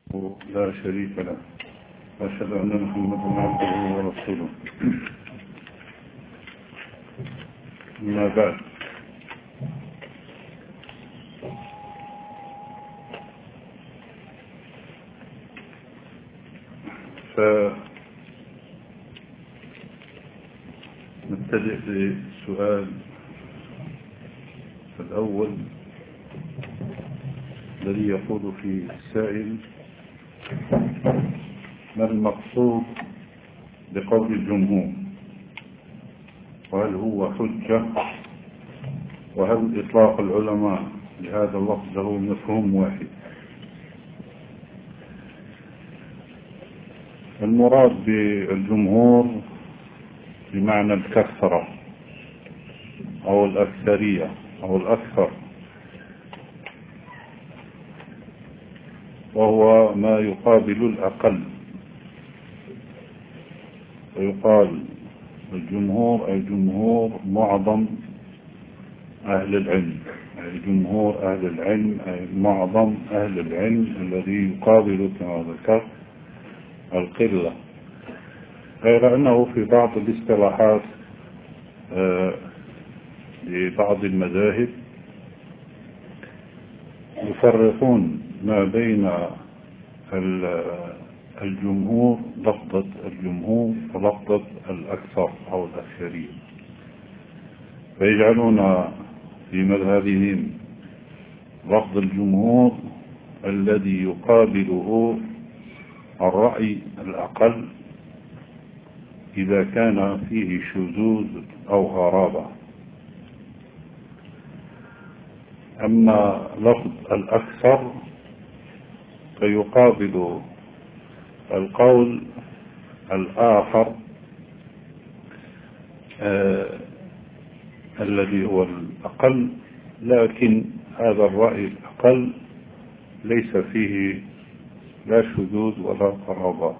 لا شريك له، وأشهد أن محمدا عبده ورسوله. أما بعد، فنبتدئ بالسؤال الأول الذي يقول فيه السائل: ما المقصود بقول الجمهور؟ وهل هو حجة؟ وهل إطلاق العلماء لهذا اللفظ له مفهوم واحد؟ المراد بالجمهور بمعنى الكثرة أو الأكثرية أو الأكثر، وهو ما يقابل الأقل، ويقال الجمهور أي جمهور معظم أهل العلم، أي جمهور أهل العلم، أي معظم أهل العلم الذي يقابل كما ذكرت القلة. غير أنه في بعض الاصطلاحات لبعض المذاهب يفرقون ما بين الجمهور، لفظة الجمهور، ولفظة الأكثر أو الأكثرية، فيجعلون في مذهبهم لفظ الجمهور الذي يقابله الرأي الأقل إذا كان فيه شذوذ أو غرابة. أما لفظ الأكثر فيقابل القول الآخر الذي هو الأقل، لكن هذا الرأي الأقل ليس فيه لا شذوذ ولا غرابة.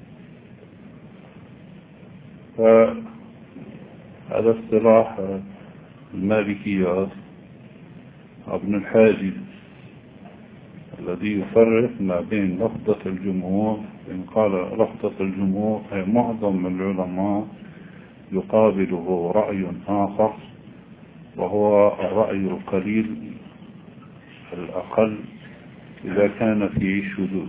فهذا اصطلاح المالكية ابن الحاجب الذي يفرق ما بين لفظة الجمهور، إن قال لفظة الجمهور أي معظم العلماء يقابله رأي آخر، وهو الرأي القليل الأقل إذا كان فيه شذوذ.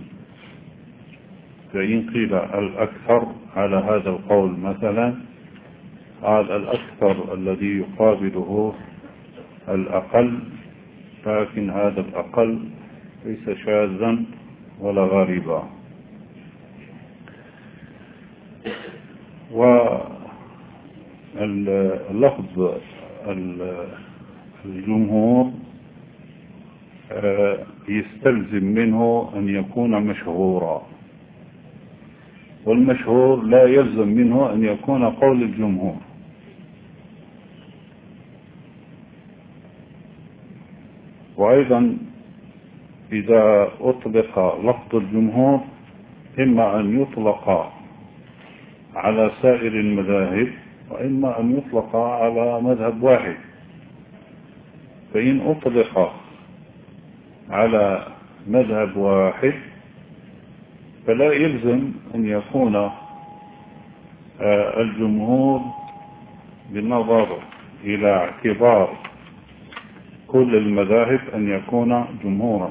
فإن قيل الأكثر على هذا القول مثلا، قال الأكثر الذي يقابله الأقل، لكن هذا الأقل ليس شاذا ولا غريبا. واللفظ الجمهور يستلزم منه أن يكون مشهورا، والمشهور لا يلزم منه أن يكون قول الجمهور. وأيضا إذا أطلق لفظ الجمهور إما أن يطلق على سائر المذاهب، وإما أن يطلق على مذهب واحد. فإن أطلق على مذهب واحد فلا يلزم أن يكون الجمهور بالنظر إلى اعتبار كل المذاهب أن يكون جمهورا،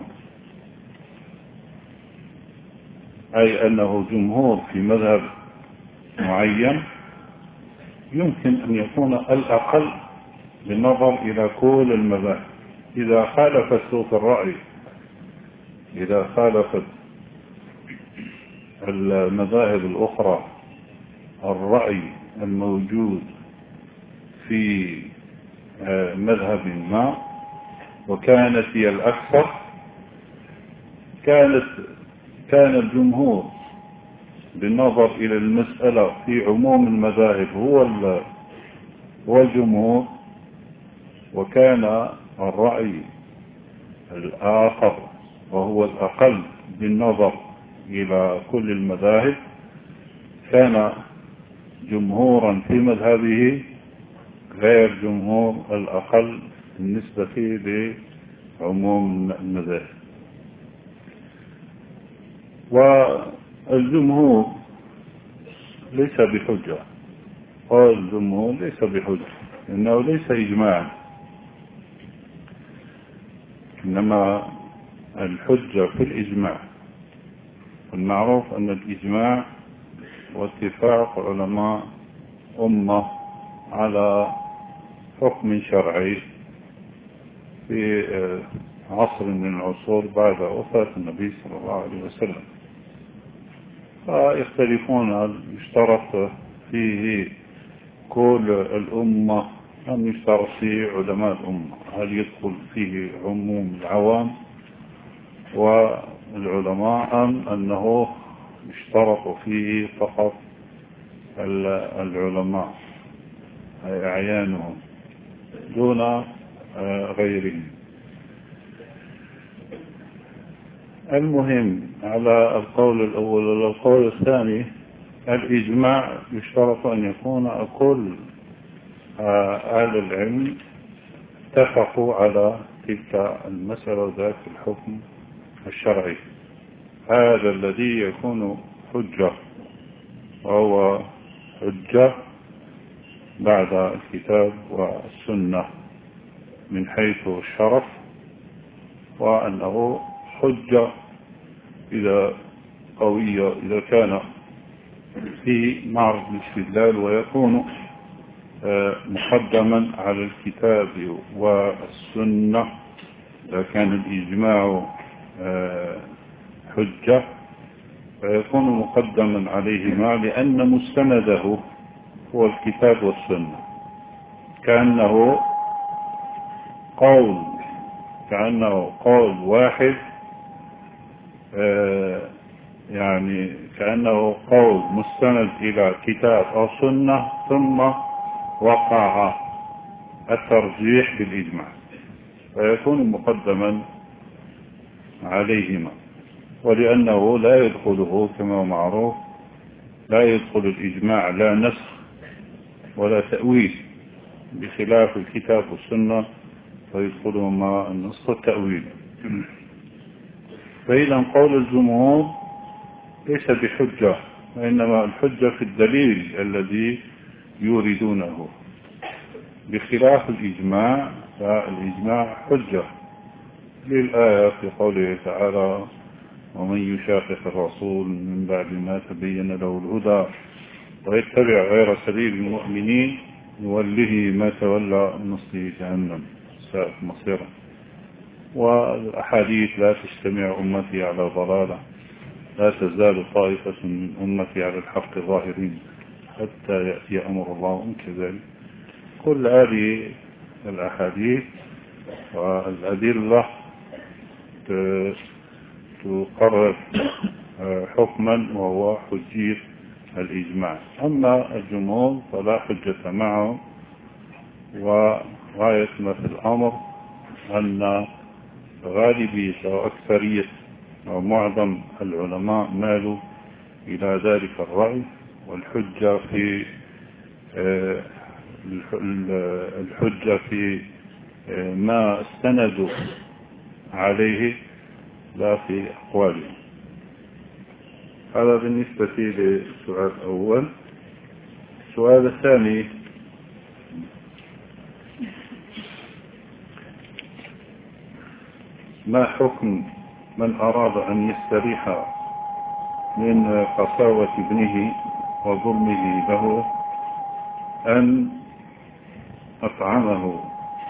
أي أنه جمهور في مذهب معين يمكن أن يكون الأقل بالنظر إلى كل المذاهب. إذا خالفت في الرأي، إذا خالفت المذاهب الأخرى الرأي الموجود في مذهب ما وكانت هي الأكثر، كان الجمهور بالنظر إلى المسألة في عموم المذاهب هو الجمهور، وكان الرأي الآخر وهو الأقل بالنظر إلى كل المذاهب كان جمهورا في مذهبه غير جمهور الأقل بالنسبة لعموم المذاهب. والجمهور ليس بحجة، قال الجمهور ليس بحجة إنه ليس إجماعا، إنما الحجة في الإجماع. المعروف أن الإجماع واتفاق علماء أمة على حكم شرعي في عصر من العصور بعد وفاة النبي صلى الله عليه وسلم، فيختلفون هل يشترط فيه كل الأمة أم يشترط فيه علماء الأمة، هل يدخل فيه عموم العوام والعلماء أم أنه يشترط فيه فقط العلماء أي أعيانهم دون غيرهم. المهم على القول الأول والقول الثاني الإجماع يشترط أن يكون كل أهل العلم اتفقوا على تلك المسألة ذات الحكم الشرعي، هذا الذي يكون حجة، وهو حجة بعد الكتاب والسنة من حيث الشرف، وأنه حجة إذا قوية إذا كان في معرض الاستدلال، ويكون مقدما على الكتاب والسنة. إذا كان الإجماع حجة فيكون مقدما عليهما لأن مستنده هو الكتاب والسنة، كأنه قول واحد، يعني كأنه قول مستند إلى كتاب أو سنة ثم وقع الترجيح بالإجماع فيكون مقدما عليهما. ولأنه لا يدخله كما هو معروف، لا يدخل الإجماع لا نسخ ولا تأويل، بخلاف الكتاب والسنة فيدخلهما النسخ والتأويل. فإذا قول الجمهور ليس بحجة، وإنما الحجة في الدليل الذي يوردونه، بخلاف الإجماع فالإجماع حجة للآية في قوله تعالى: ومن يشاقق الرسول من بعد ما تبين له الهدى ويتبع غير سبيل المؤمنين نوله ما تولى نصله جهنم ساءت مصيرا. والأحاديث: لا تجتمع أمتي على ضلالة، لا تزال طائفة من أمتي على الحق ظاهرين حتى يأتي أمر الله كذلك. كل هذه الأحاديث والأدلة تقرر حكما وهو حجية الإجماع. أما الجمهور فلا حجة معهم، وغاية ما في الأمر أن غالبية أو أكثرية أو معظم العلماء مالوا إلى ذلك الرأي، والحجة في ما استندوا عليه لا في أقوالهم. هذا بالنسبة للسؤال الأول. السؤال الثاني: ما حكم من أراد أن يستريح من قساوة ابنه وظلمه له أن أطعمه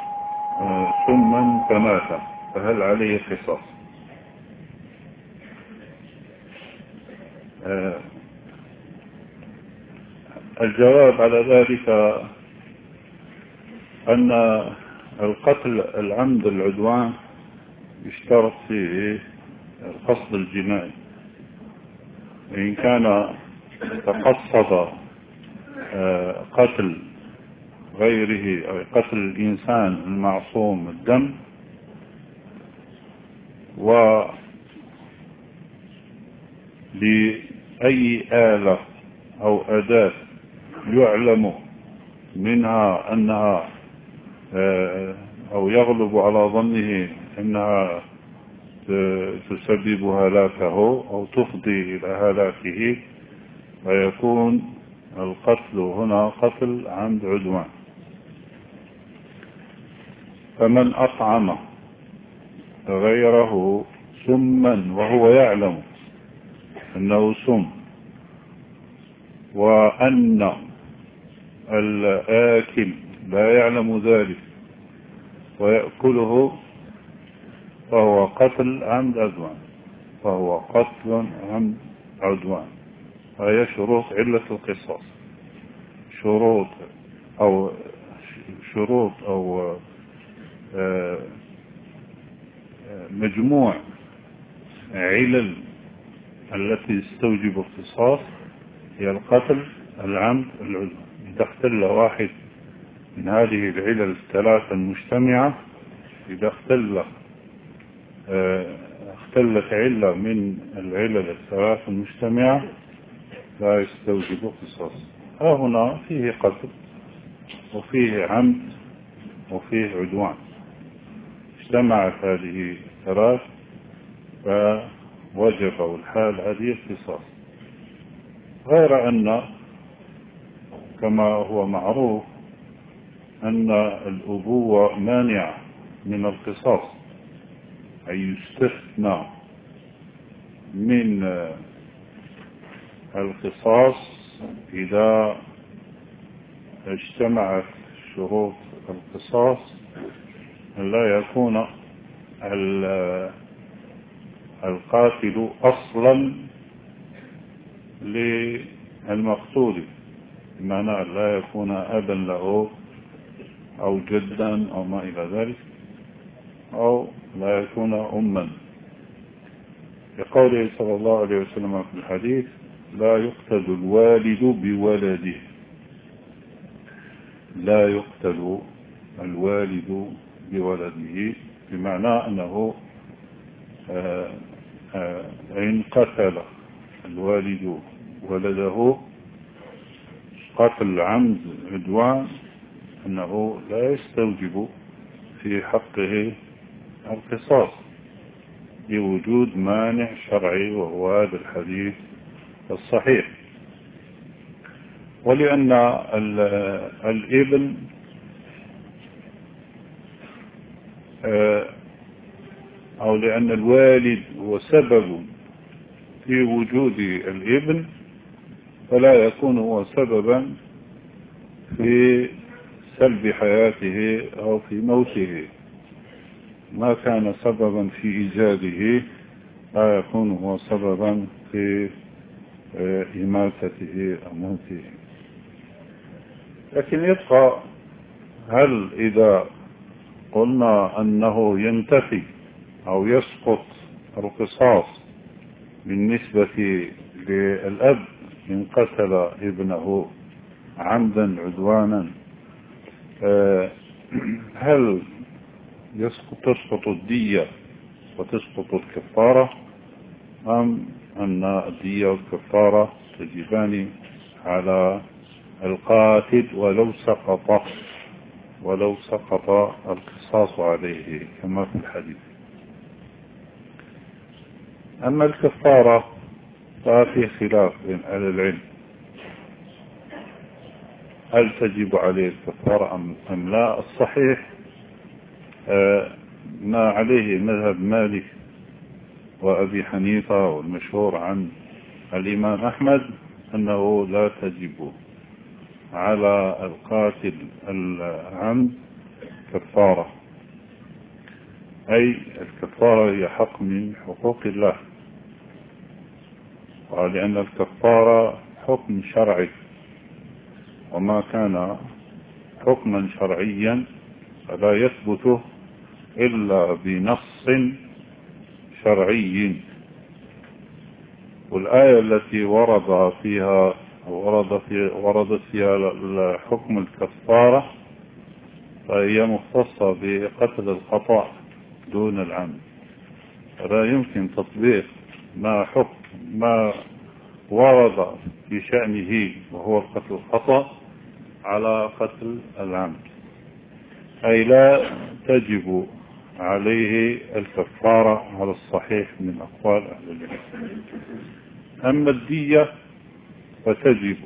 سما فمات، فهل عليه قصاص؟ الجواب على ذلك أن القتل العمد العدوان يشترط فيه القصد الجنائي. إن كان تقصد قتل غيره أو قتل الإنسان المعصوم الدم بأي آلة أو أداة يعلم منها أنها أو يغلب على ظنه أنها تسبب هلاكه أو تفضي إلى هلاكه، ويكون القتل هنا قتل عمد عدوان. فمن أطعم غيره سما وهو يعلم أنه سم، وأن الآكل لا يعلم ذلك ويأكله، فهو قتل عمد عدوان، فهو قتل عمد عدوان. هي شروط علة القصاص، شروط أو مجموع علل التي تستوجب القصاص هي القتل العمد العدوان. إذا اختل واحد من هذه العلل الثلاثة المجتمعة، إذا اختلت علة من العلل الثلاثة المجتمعة لا يستوجب قصاص. هنا فيه قتل وفيه عمد وفيه عدوان، اجتمعت هذه الثلاث فوجب الحال هذه القصاص. غير أن كما هو معروف أن الأبوة مانعة من القصاص، أي يستثنى من القصاص إذا اجتمعت شروط القصاص أن لا يكون القاتل أصلا للمقتول، بمعنى لا يكون أبا له أو جدا أو ما إلى ذلك، أو لا يكون أما، لقوله صلى الله عليه وسلم في الحديث: لا يقتل الوالد بولده، لا يقتل الوالد بولده، بمعنى أنه إن قتل الوالد ولده قتل عمد عدوان أنه لا يستوجب في حقه القصاص بوجود مانع شرعي، وهو هذا الحديث الصحيح. ولأن الابن أو لأن الوالد هو سبب في وجود الابن، فلا يكون هو سببا في سلب حياته أو في موته. ما كان سببا في إيجاده لا يكون هو سببا في إماتته أو موته. لكن يبقى، هل إذا قلنا أنه ينتفي أو يسقط القصاص بالنسبة للأب إن قتل ابنه عمدا عدوانا، هل تسقط الدية وتسقط الكفارة، أم أن الدية والكفارة تجبان على القاتل ولو سقط القصاص عليه كما في الحديث؟ أما الكفارة ففي خلاف بين أهل العلم، هل تجب عليه الكفارة أم لا؟ الصحيح ما عليه مذهب مالك وأبي حنيفة والمشهور عن الإمام أحمد أنه لا تجب على القاتل العمد كفارة، أي الكفارة هي حق من حقوق الله، ولأن الكفارة حكم شرعي، وما كان حكما شرعيا فلا يثبت إلا بنص شرعي. والآية التي وردت فيها حكم الكفارة فهي مختصة بقتل الخطأ دون العمد، فلا يمكن تطبيق ما ورد في شأنه وهو قتل الخطأ على قتل العمد. أي لا تجب عليه الكفارة على الصحيح من أقوال أهل العلم. أما الدية فتجب،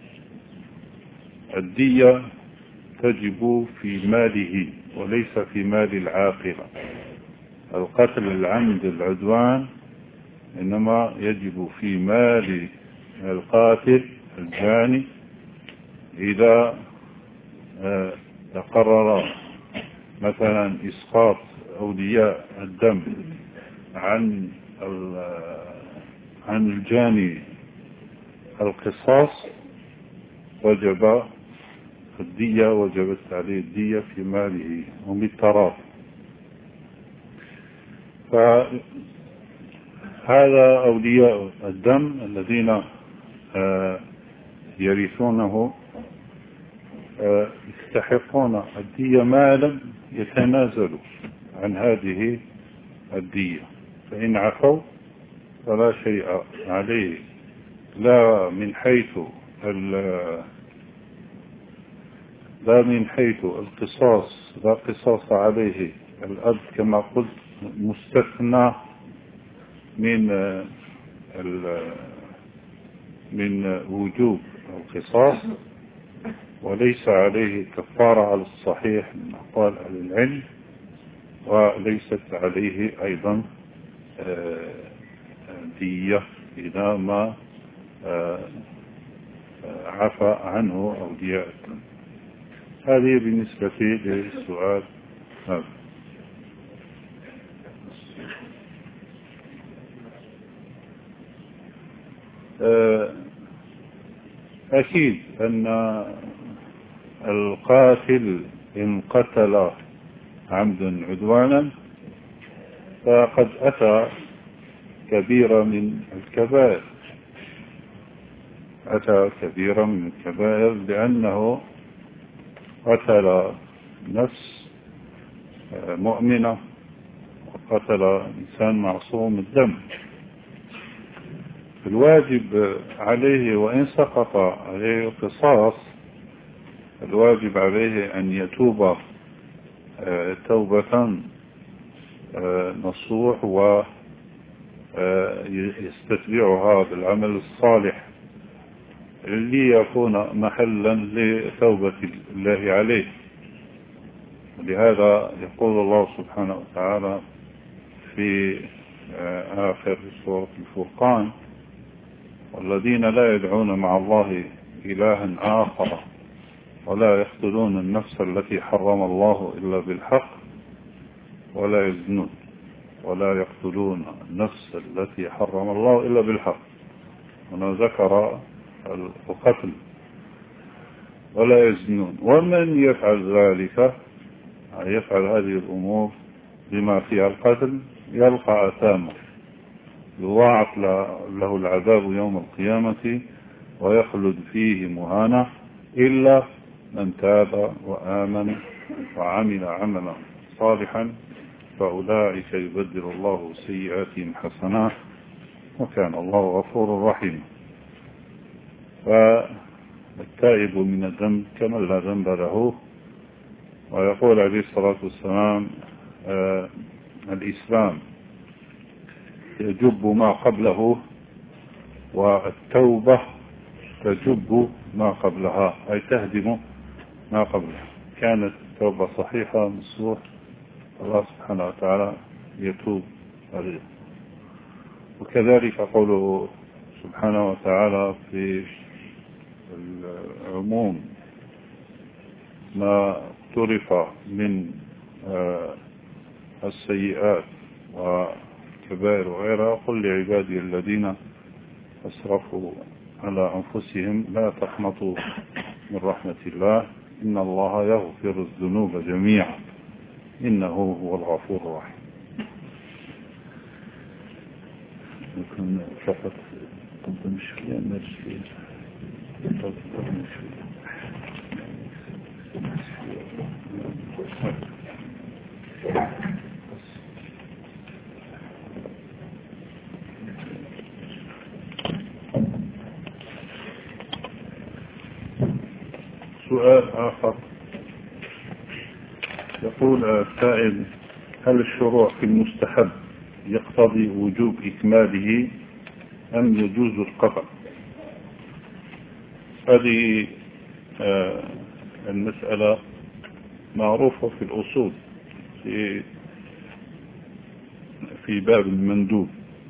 الدية تجب في ماله وليس في مال العاقلة. القتل العمد العدوان إنما يجب في مال القاتل الجاني إذا تقرر مثلا إسقاط أولياء الدم عن الجاني القصاص وجب الدية، وجبت عليه الدية في ماله وبالتراضي. فهذا أولياء الدم الذين يرثونه يستحقون الدية ما لم يتنازلوا عن هذه الدية، فإن عفوا فلا شيء عليه، لا من حيث القصاص، لا قصاص عليه. الأب كما قلت مستثنى من وجوب القصاص، وليس عليه كفارة على الصحيح من أقوال أهل العلم، وليست عليه أيضا دية إذا ما عفى عنه أولياء الدم. هذه بالنسبة للسؤال هذا. أكيد أن القاتل إن قتل عمدا عدوانا فقد أتى كبيرة من الكبائر، لأنه قتل نفس مؤمنة وقتل إنسان معصوم الدم. الواجب عليه وإن سقط عليه القصاص، الواجب عليه أن يتوب توبة نصوح ويستتبعها بالعمل الصالح ليكون محلا لتوبة الله عليه. ولهذا يقول الله سبحانه وتعالى في آخر سورة الفرقان: والذين لا يدعون مع الله إلها آخر ولا يقتلون النفس التي حرم الله إلا بالحق ولا يزنون ولا يقتلون النفس التي حرم الله إلا بالحق. هنا ذكر القتل ولا يزنون. ومن يفعل ذلك، يفعل هذه الأمور بما فيها القتل، يلقى أثاما يضاعف له العذاب يوم القيامة ويخلد فيه مهانا إلا من تاب وآمن وعمل عملا صالحا فأولئك يبدل الله سيئاتهم حسنات وكان الله غفور رحيم. فالتائب من الذنب كمن لا ذنب له. ويقول عليه الصلاة والسلام: الإسلام يجب ما قبله والتوبة تجب ما قبلها، أي تهدم ما قبلها. كانت توبة صحيحة نصوح الله سبحانه وتعالى يتوب عليه. وكذلك قوله سبحانه وتعالى في العموم ما اقترف من السيئات وكبائر وغيرها: قل لعبادي الذين أسرفوا على أنفسهم لا تقنطوا من رحمة الله إن الله يغفر الذنوب جميعا إنه هو الغفور الرحيم. يمكن فقط مشكلة نرجع سؤال آخر. يقول السائل: هل الشروع في المستحب يقتضي وجوب إكماله أم يجوز القطع؟ هذه المسألة معروفة في الأصول في باب المندوب.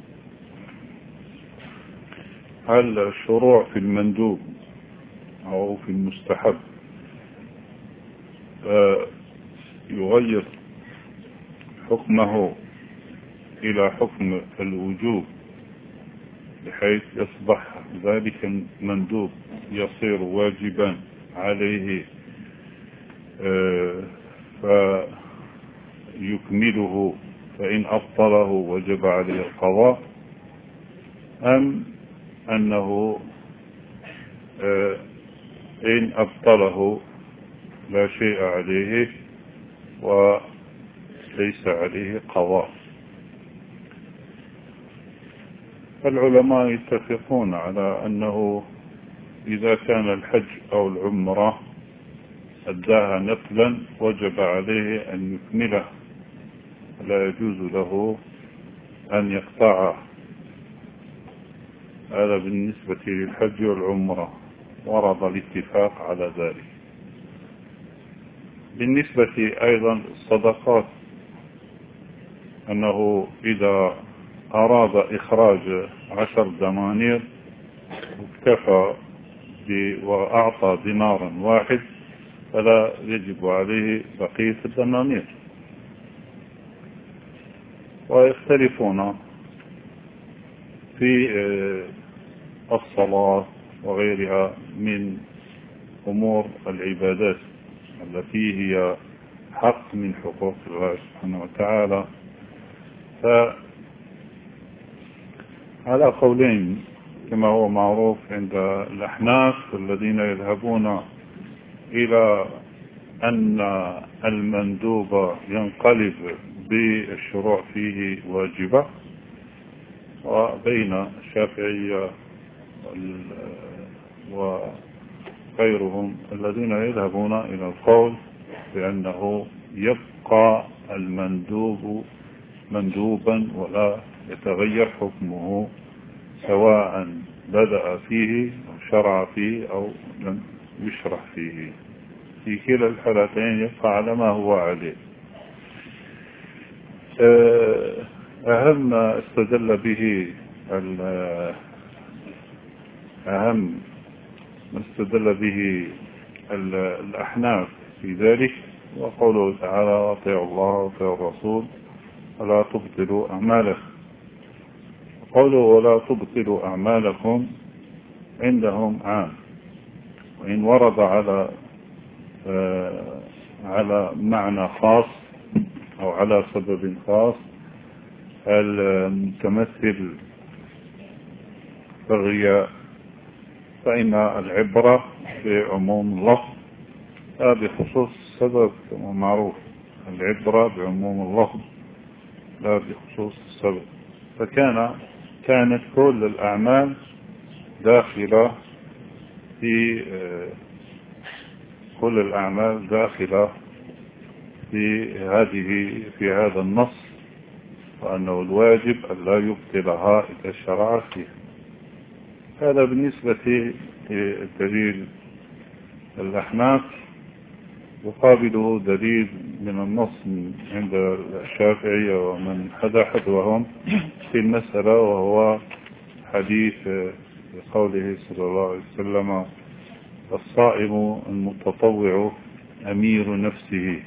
هل الشروع في المندوب أو في المستحب يغير حكمه إلى حكم الوجوب بحيث يصبح ذلك المندوب يصير واجبا عليه فيكمله، فإن أبطله وجب عليه القضاء، أم أنه إن أبطله لا شيء عليه وليس عليه قضاء؟ العلماء يتفقون على أنه إذا كان الحج أو العمرة أداها نفلا وجب عليه أن يكمله، لا يجوز له أن يقطعه. هذا بالنسبة للحج والعمرة ورد الاتفاق على ذلك. بالنسبة أيضا الصدقات، أنه إذا أراد إخراج 10 دنانير واكتفى وأعطى دينارا واحد فلا يجب عليه بقية الدنانير. ويختلفون في الصلاة وغيرها من أمور العبادات التي هي حق من حقوق الله سبحانه وتعالى. فعلى قولين كما هو معروف عند الأحناف الذين يذهبون إلى أن المندوب ينقلب بالشروع فيه واجبة، وبين الشافعية وغيرهم الذين يذهبون إلى القول بأنه يبقى المندوب مندوبا ولا يتغير حكمه، سواء بدأ فيه أو شرع فيه أو لم يشرع فيه. في كلا الحالتين يبقى على ما هو عليه. أهم ما استدل به الأحناف في ذلك وقوله تعالى: أطيعوا الله وأطيعوا الرسول ولا تبطلوا أعمالكم. قوله ولا تبطلوا أعمالكم عندهم عام، وإن ورد على معنى خاص أو على سبب خاص المتمثل في الرياء فإن العبرة بعموم اللفظ لا بخصوص السبب، كما معروف العبرة بعموم اللفظ لا بخصوص السبب. فكانت كل الأعمال داخلة في هذا النص، وأنه الواجب أن لا يبطلها إذا شرع فيه. هذا بالنسبة لدليل الأحناف. يقابله دليل من النص عند الشافعية ومن حذوهم في المسألة، وهو حديث قوله صلى الله عليه وسلم: الصائم المتطوع أمير نفسه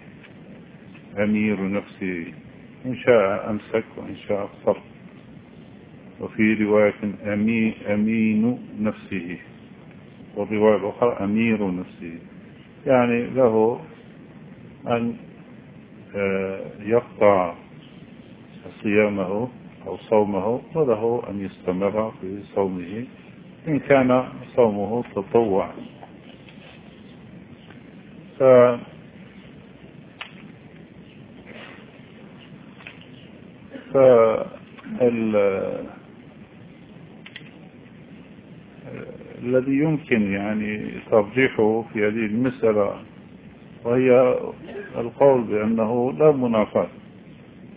إن شاء أمسك وإن شاء أفطر. وفي رواية أمين نفسه، والرواية الأخرى أمير نفسه، يعني له أن يقطع صيامه أو صومه، وله أن يستمر في صومه إن كان صومه تطوعا. الذي يمكن يعني ترجيحه في هذه المسألة وهي القول بأنه لا منافاة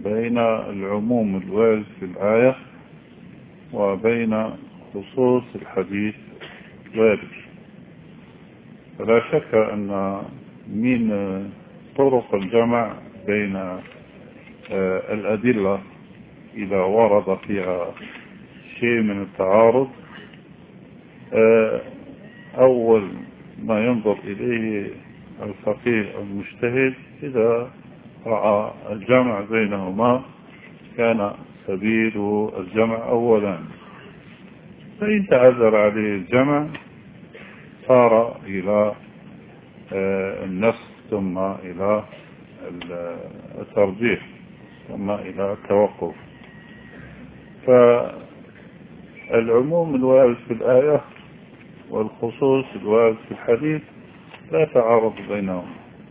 بين العموم الوارد في الآية وبين خصوص الحديث الوارد. فلا شك أن من طرق الجمع بين الأدلة إذا ورد فيها شيء من التعارض، أول ما ينظر إليه الفقيه المجتهد إذا رأى الجمع بينهما كان سبيل الجمع أولا، فإن تعذر عليه الجمع صار إلى النسخ ثم إلى الترجيح ثم إلى التوقف. فالعموم الوارد في الآية والخصوص الوارد في الحديث لا تعارض بينهم،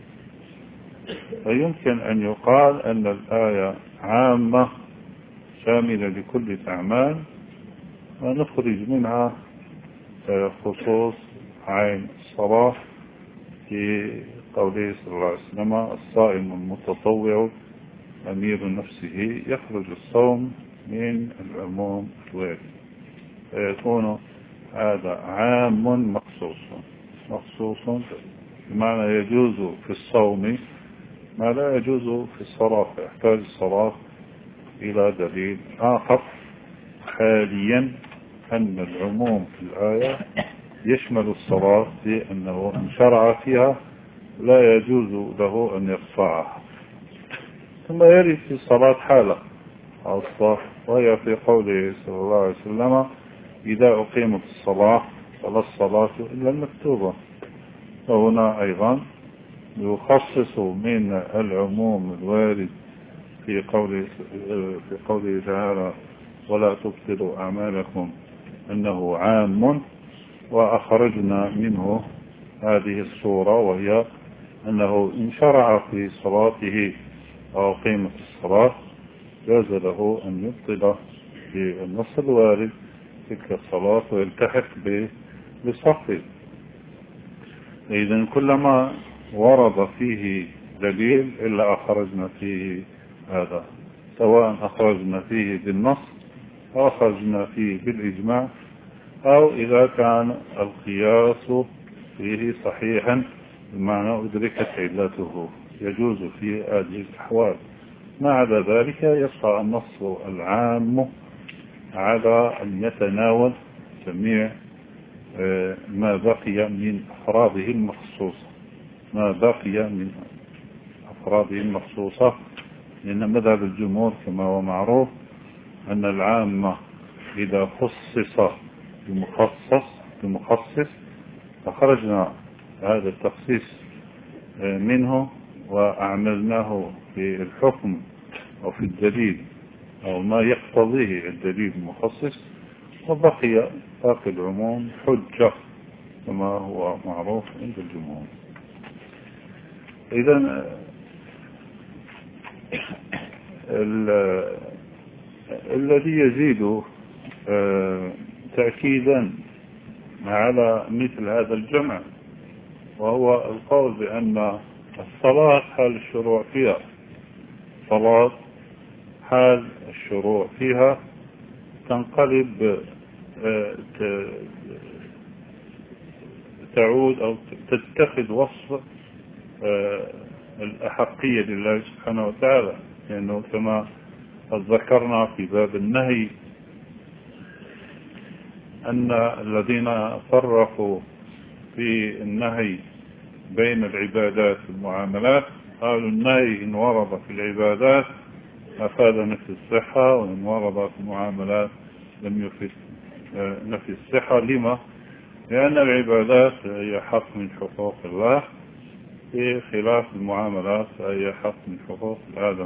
فيمكن أن يقال أن الآية عامة شاملة لكل الأعمال ونخرج منها خصوص عين الصلاة في قوله صلى الله عليه وسلم: الصائم المتطوع أمير نفسه. يخرج الصوم من العموم الوارد، فيكون هذا عام مخصوص بمعنى يجوز في الصوم ما لا يجوز في الصلاة، فيحتاج الصلاة إلى دليل آخر. حاليا أن العموم في الآية يشمل الصلاة لأنه إن شرع فيها لا يجوز له أن يقطعها. ثم يرد في الصلاة حالة خاصة وهي في قوله صلى الله عليه وسلم: إذا أقيمت الصلاة فلا الصلاة إلا المكتوبة. وهنا أيضا يخصص من العموم الوارد في قوله تعالى: ولا تبطلوا أعمالكم أنه عام، وأخرجنا منه هذه الصورة وهي أنه إن شرع في صلاته أو قيمة الصلاة جاز له أن يبطل بالنص الوارد تلك الصلاة ويلتحق بصفه. إذن كلما ورد فيه دليل إلا أخرجنا فيه هذا، سواء أخرجنا فيه بالنص أو أخرجنا فيه بالإجماع، أو إذا كان القياس فيه صحيحا بمعنى أدركت علته يجوز في هذه الأحوال. ما عدا ذلك يبقى النص العام على أن يتناول جميع ما بقي من أفراده المخصوصة، لأن مذهب الجمهور كما هو معروف أن العام إذا خصص بمخصص أخرجنا هذا التخصيص منه وأعملناه في الحكم أو في الدليل أو ما يقتضيه الدليل المخصص، وبقي باقي العموم حجة كما هو معروف عند الجمهور. إذن الذي يزيد تأكيدا على مثل هذا الجمع وهو القول بأن الصلاة حال الشروع فيها تنقلب تعود أو تتخذ وصف الأحقية لله سبحانه وتعالى، لأنه كما ذكرنا في باب النهي أن الذين فرقوا في النهي بين العبادات والمعاملات قالوا النهي إن ورد في العبادات أفاد نفي الصحة، وإن ورد في المعاملات لم يفد نفي الصحة. لما؟ لأن العبادات هي حق من حقوق الله في خلاف المعاملات هي حق من حقوق الآدم.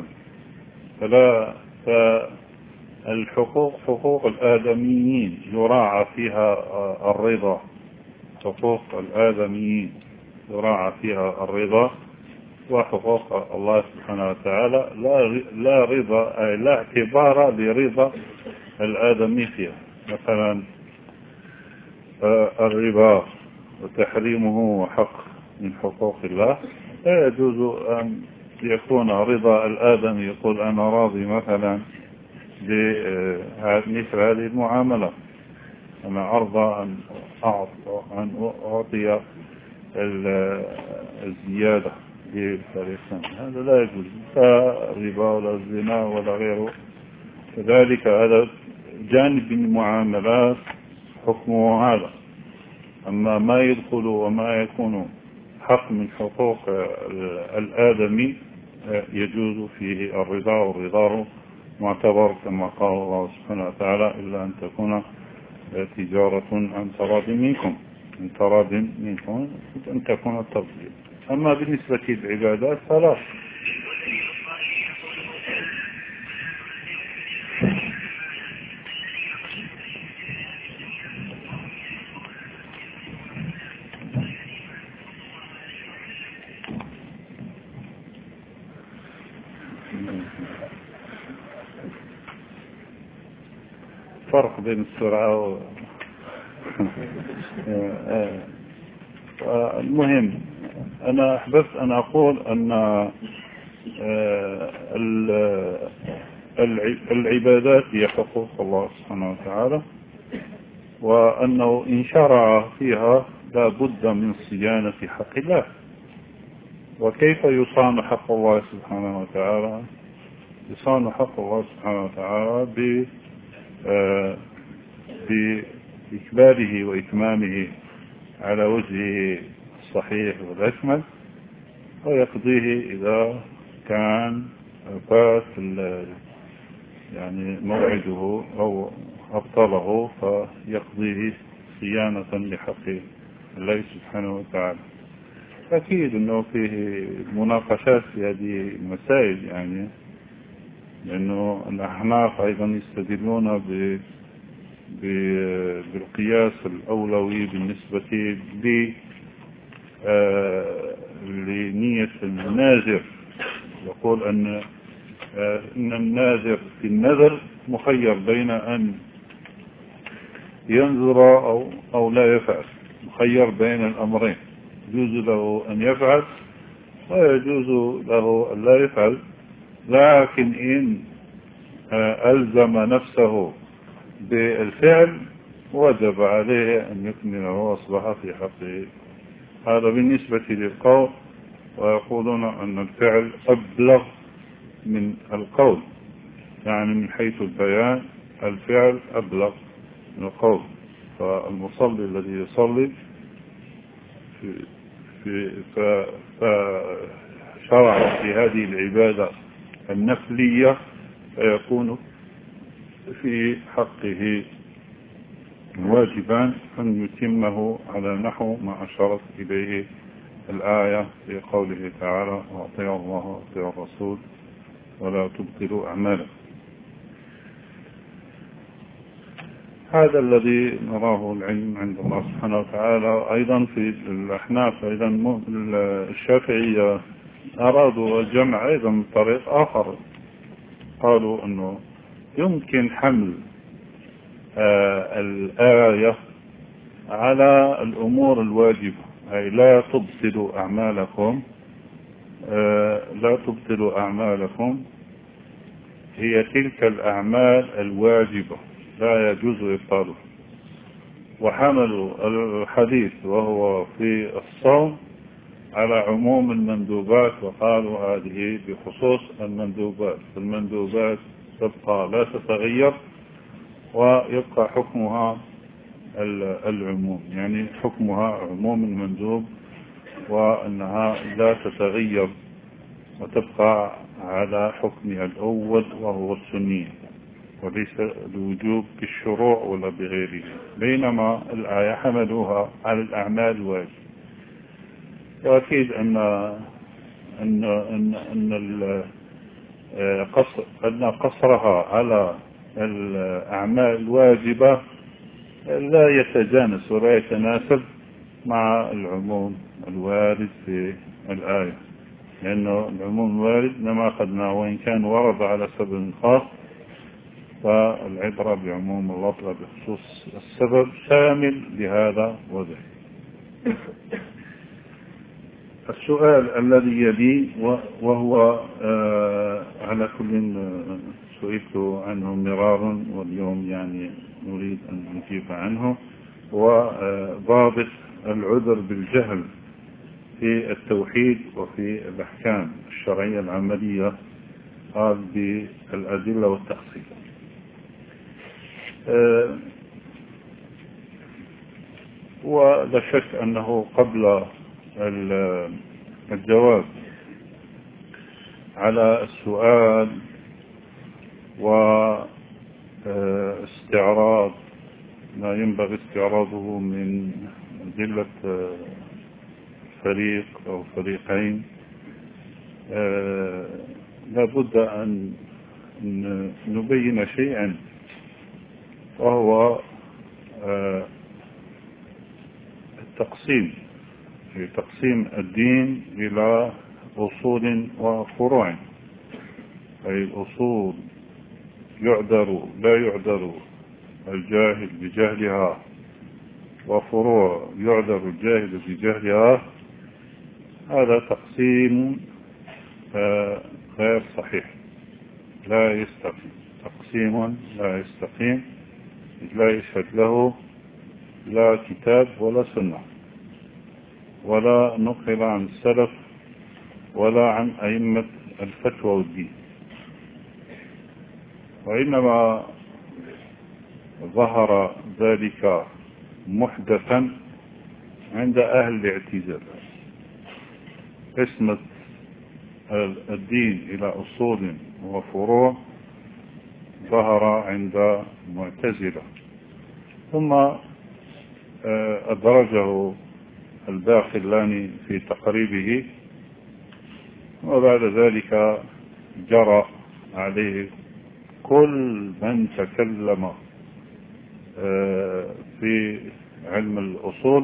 فالحقوق حقوق الآدميين يراعى فيها الرضا، حقوق الآدميين يراعى فيها الرضا، وحقوق الله سبحانه وتعالى لا رضا أي لا اعتبار لرضا الآدمي فيها. مثلا الربا وتحريمه حق من حقوق الله، لا يجوز أن يكون رضا الآدمي، يقول أنا راضي مثلا بمثل هذه المعاملة، أنا أرضى أن أعطي الزيادة للفريقين، هذا لا يجوز، لا ربا ولا الزنا ولا غيره. كذلك هذا جانب من المعاملات حكمه هذا. أما ما يدخل وما يكون حق من حقوق الآدمي يجوز فيه الرضا، والرضا معتبر كما قال الله سبحانه وتعالى إلا أن تكون تجارة عن تراض منكم، أن تكون التفضيل. أما بالنسبة للعبادات فلا. فرق بين السرعة المهم أنا أحببت أن أقول أن العبادات هي حقوق الله سبحانه وتعالى، وأنه إن شرع فيها لا بد من صيانة حق الله. وكيف يصان حق الله سبحانه وتعالى؟ يصان حق الله سبحانه وتعالى بإكماله وإتمامه على وجهه الصحيح والأكمل، ويقضيه إذا كان فات يعني موعده أو أبطله فيقضيه صيانة لحق الله سبحانه وتعالى. أكيد أنه فيه مناقشات في هذه المسائل، يعني لأنه الأحناف أيضا يستدلون بالقياس الأولوي بالنسبة لنية الناذر. يقول أن الناذر في النذر مخير بين أن ينذر أو لا يفعل، مخير بين الأمرين، يجوز له أن يفعل ويجوز له أن لا يفعل. لكن إن ألزم نفسه بالفعل وجب عليه أن يكمله وأصبح في حقه. هذا بالنسبة للقول، ويقولون أن الفعل أبلغ من القول، يعني من حيث البيان الفعل أبلغ من القول. فالمصلي الذي يصلي فشرع في هذه العبادة النفلية فيكون في حقه واجبا أن يتمه على نحو ما أشارت إليه الآية في قوله تعالى وأطيعوا الله وأطيعوا الرسول ولا تبطلوا أعمالكم. هذا الذي نراه العلم عند الله سبحانه وتعالى. أيضا في الأحناف أيضا الشافعية أرادوا الجمع أيضا من طريق آخر، قالوا أنه يمكن حمل الآية على الأمور الواجبة، أي لا تبطلوا أعمالكم، لا تبطلوا أعمالكم هي تلك الأعمال الواجبة لا يجوز إبطالها. وحملوا الحديث وهو في الصوم على عموم المندوبات، وقالوا هذه بخصوص المندوبات، المندوبات تبقى لا تتغير ويبقى حكمها العموم، يعني حكمها عموم المندوب وأنها لا تتغير وتبقى على حكمها الأول وهو السنية، وليس الوجوب بالشروع ولا بغيره. بينما الآية حملوها على الأعمال الواجب. وأكيد أن قصرها على الأعمال الواجبة لا يتجانس ولا يتناسب مع العموم الوارد في الآية، لأنه العموم الوارد لما أخذنا وإن كان ورد على سبب خاص، فالعبرة بعموم اللفظ بخصوص السبب شامل لهذا وذاك. السؤال الذي يلي وهو على كل سئلت عنه مرارا واليوم يعني نريد أن نجيب عنه، وضابط العذر بالجهل في التوحيد وفي الأحكام الشرعية العملية قال بالأدلة والتفصيل. ولا شك أنه قبل الجواب على السؤال واستعراض ما ينبغي استعراضه من أدلة فريق أو فريقين، لابد أن نبين شيئا، وهو تقسيم الدين إلى أصول وفروع. أي الأصول لا يعذر الجاهل بجهلها، وفروع يعذر الجاهل بجهلها. هذا تقسيم غير صحيح، لا يستقيم، تقسيم لا يستقيم، لا يشهد له لا كتاب ولا سنة، ولا نقل عن السلف ولا عن أئمة الفتوى والدين، وإنما ظهر ذلك محدثا عند أهل الاعتزال. قسمة الدين إلى أصول وفروع ظهر عند المعتزلة، ثم أدرجه الباقلاني في تقريبه، وبعد ذلك جرى عليه كل من تكلم في علم الأصول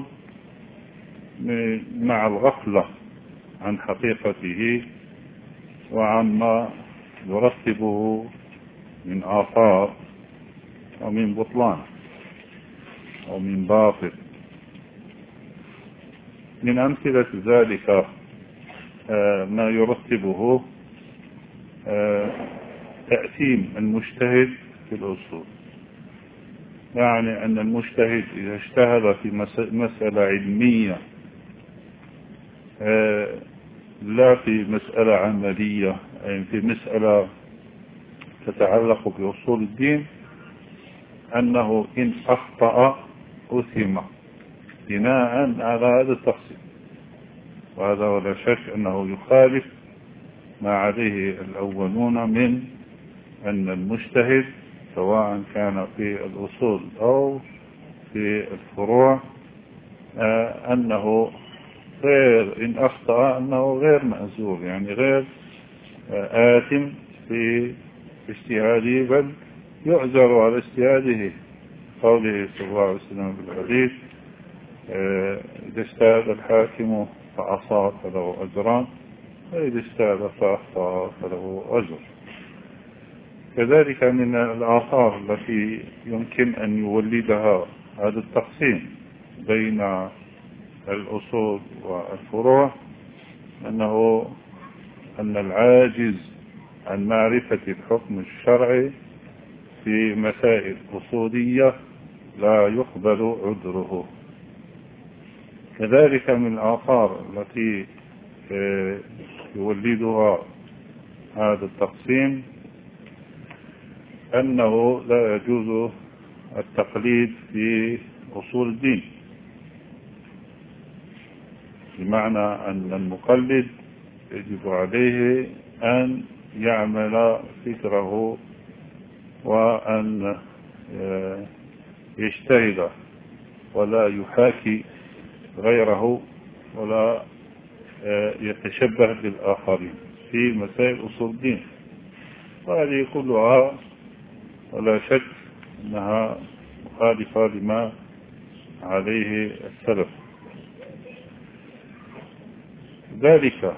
مع الغفلة عن حقيقته وعما يرتبه من آثار ومن بطلان ومن باطل. من أمثلة ذلك ما يرتبه تأثيم المجتهد في الأصول، يعني أن المجتهد إذا اجتهد في مسألة علمية لا في مسألة عملية، يعني في مسألة تتعلق بأصول الدين، أنه إن أخطأ أثم بناء على هذا التقسيم. وهذا ولا شك أنه يخالف ما عليه الأولون من أن المجتهد سواء كان في الأصول أو في الفروع أنه غير، إن أخطأ أنه غير مأزور، يعني غير آثم في اجتهاده، بل يعذر على اجتهاده. قوله صلى الله عليه وسلم في الحديث: إذا اجتهد الحاكم فأصاب فله أجران، وإذا اجتهد فأخطأ فله أجر. كذلك من الآثار التي يمكن أن يولدها هذا التقسيم بين الأصول والفروع أن العاجز عن معرفة الحكم الشرعي في مسائل أصولية لا يقبل عذره. كذلك من الآثار التي يولدها هذا التقسيم أنه لا يجوز التقليد في أصول الدين، بمعنى أن المقلد يجب عليه أن يعمل فكره وأن يجتهد ولا يحاكي غيره ولا يتشبه بالآخرين في مسائل أصول الدين. وهذه كلها ولا شك أنها مخالفة لما عليه السلف. ذلك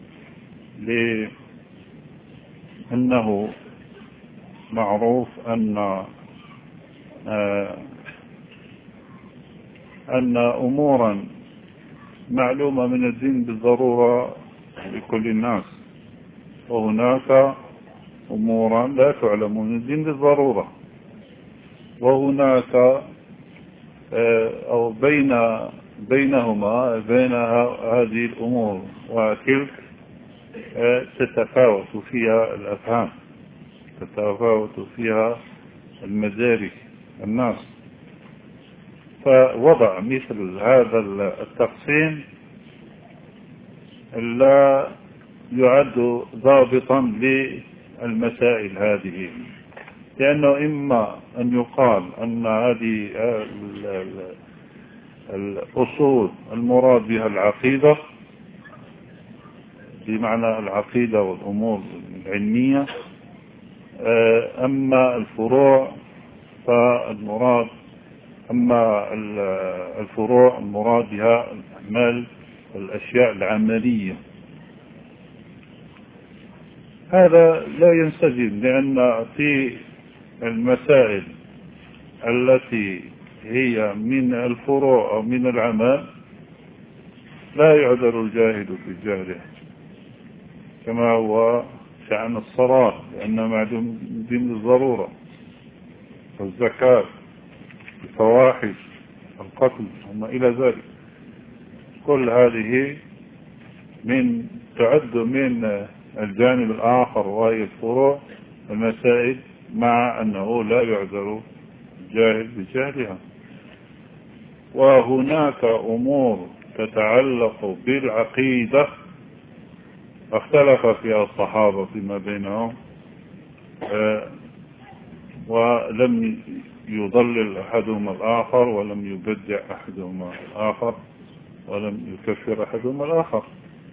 لأنه معروف أن أمورا معلومة من الدين بالضرورة لكل الناس، وهناك أمورا لا تعلم من الدين بالضرورة، وهناك أو بينهما بين هذه الأمور وتلك تتفاوت فيها الأفهام، تتفاوت فيها المدارك الناس. فوضع مثل هذا التقسيم لا يعد ضابطا للمسائل هذه، لأنه إما أن يقال أن هذه الأصول المراد بها العقيدة بمعنى العقيدة والأمور العلمية، أما الفروع فالمراد المراد بها الأعمال والأشياء العملية. هذا لا ينسجم، لأن في المسائل التي هي من الفروع أو من العمل لا يعذر الجاهل في جهله، كما هو شأن الصلاة لأنها معلوم دين الضرورة، والزكاة، الفواحش، القتل وما إلى ذلك. كل هذه تعد من الجانب الآخر وهي الفروع المسائل، مع أنه لا يعذر الجاهل بجهلها. وهناك أمور تتعلق بالعقيدة اختلف فيها الصحابة فيما بينهم، ولم يضلل أحدهما الآخر، ولم يبدع أحدهما الآخر، ولم يكفر أحدهما الآخر.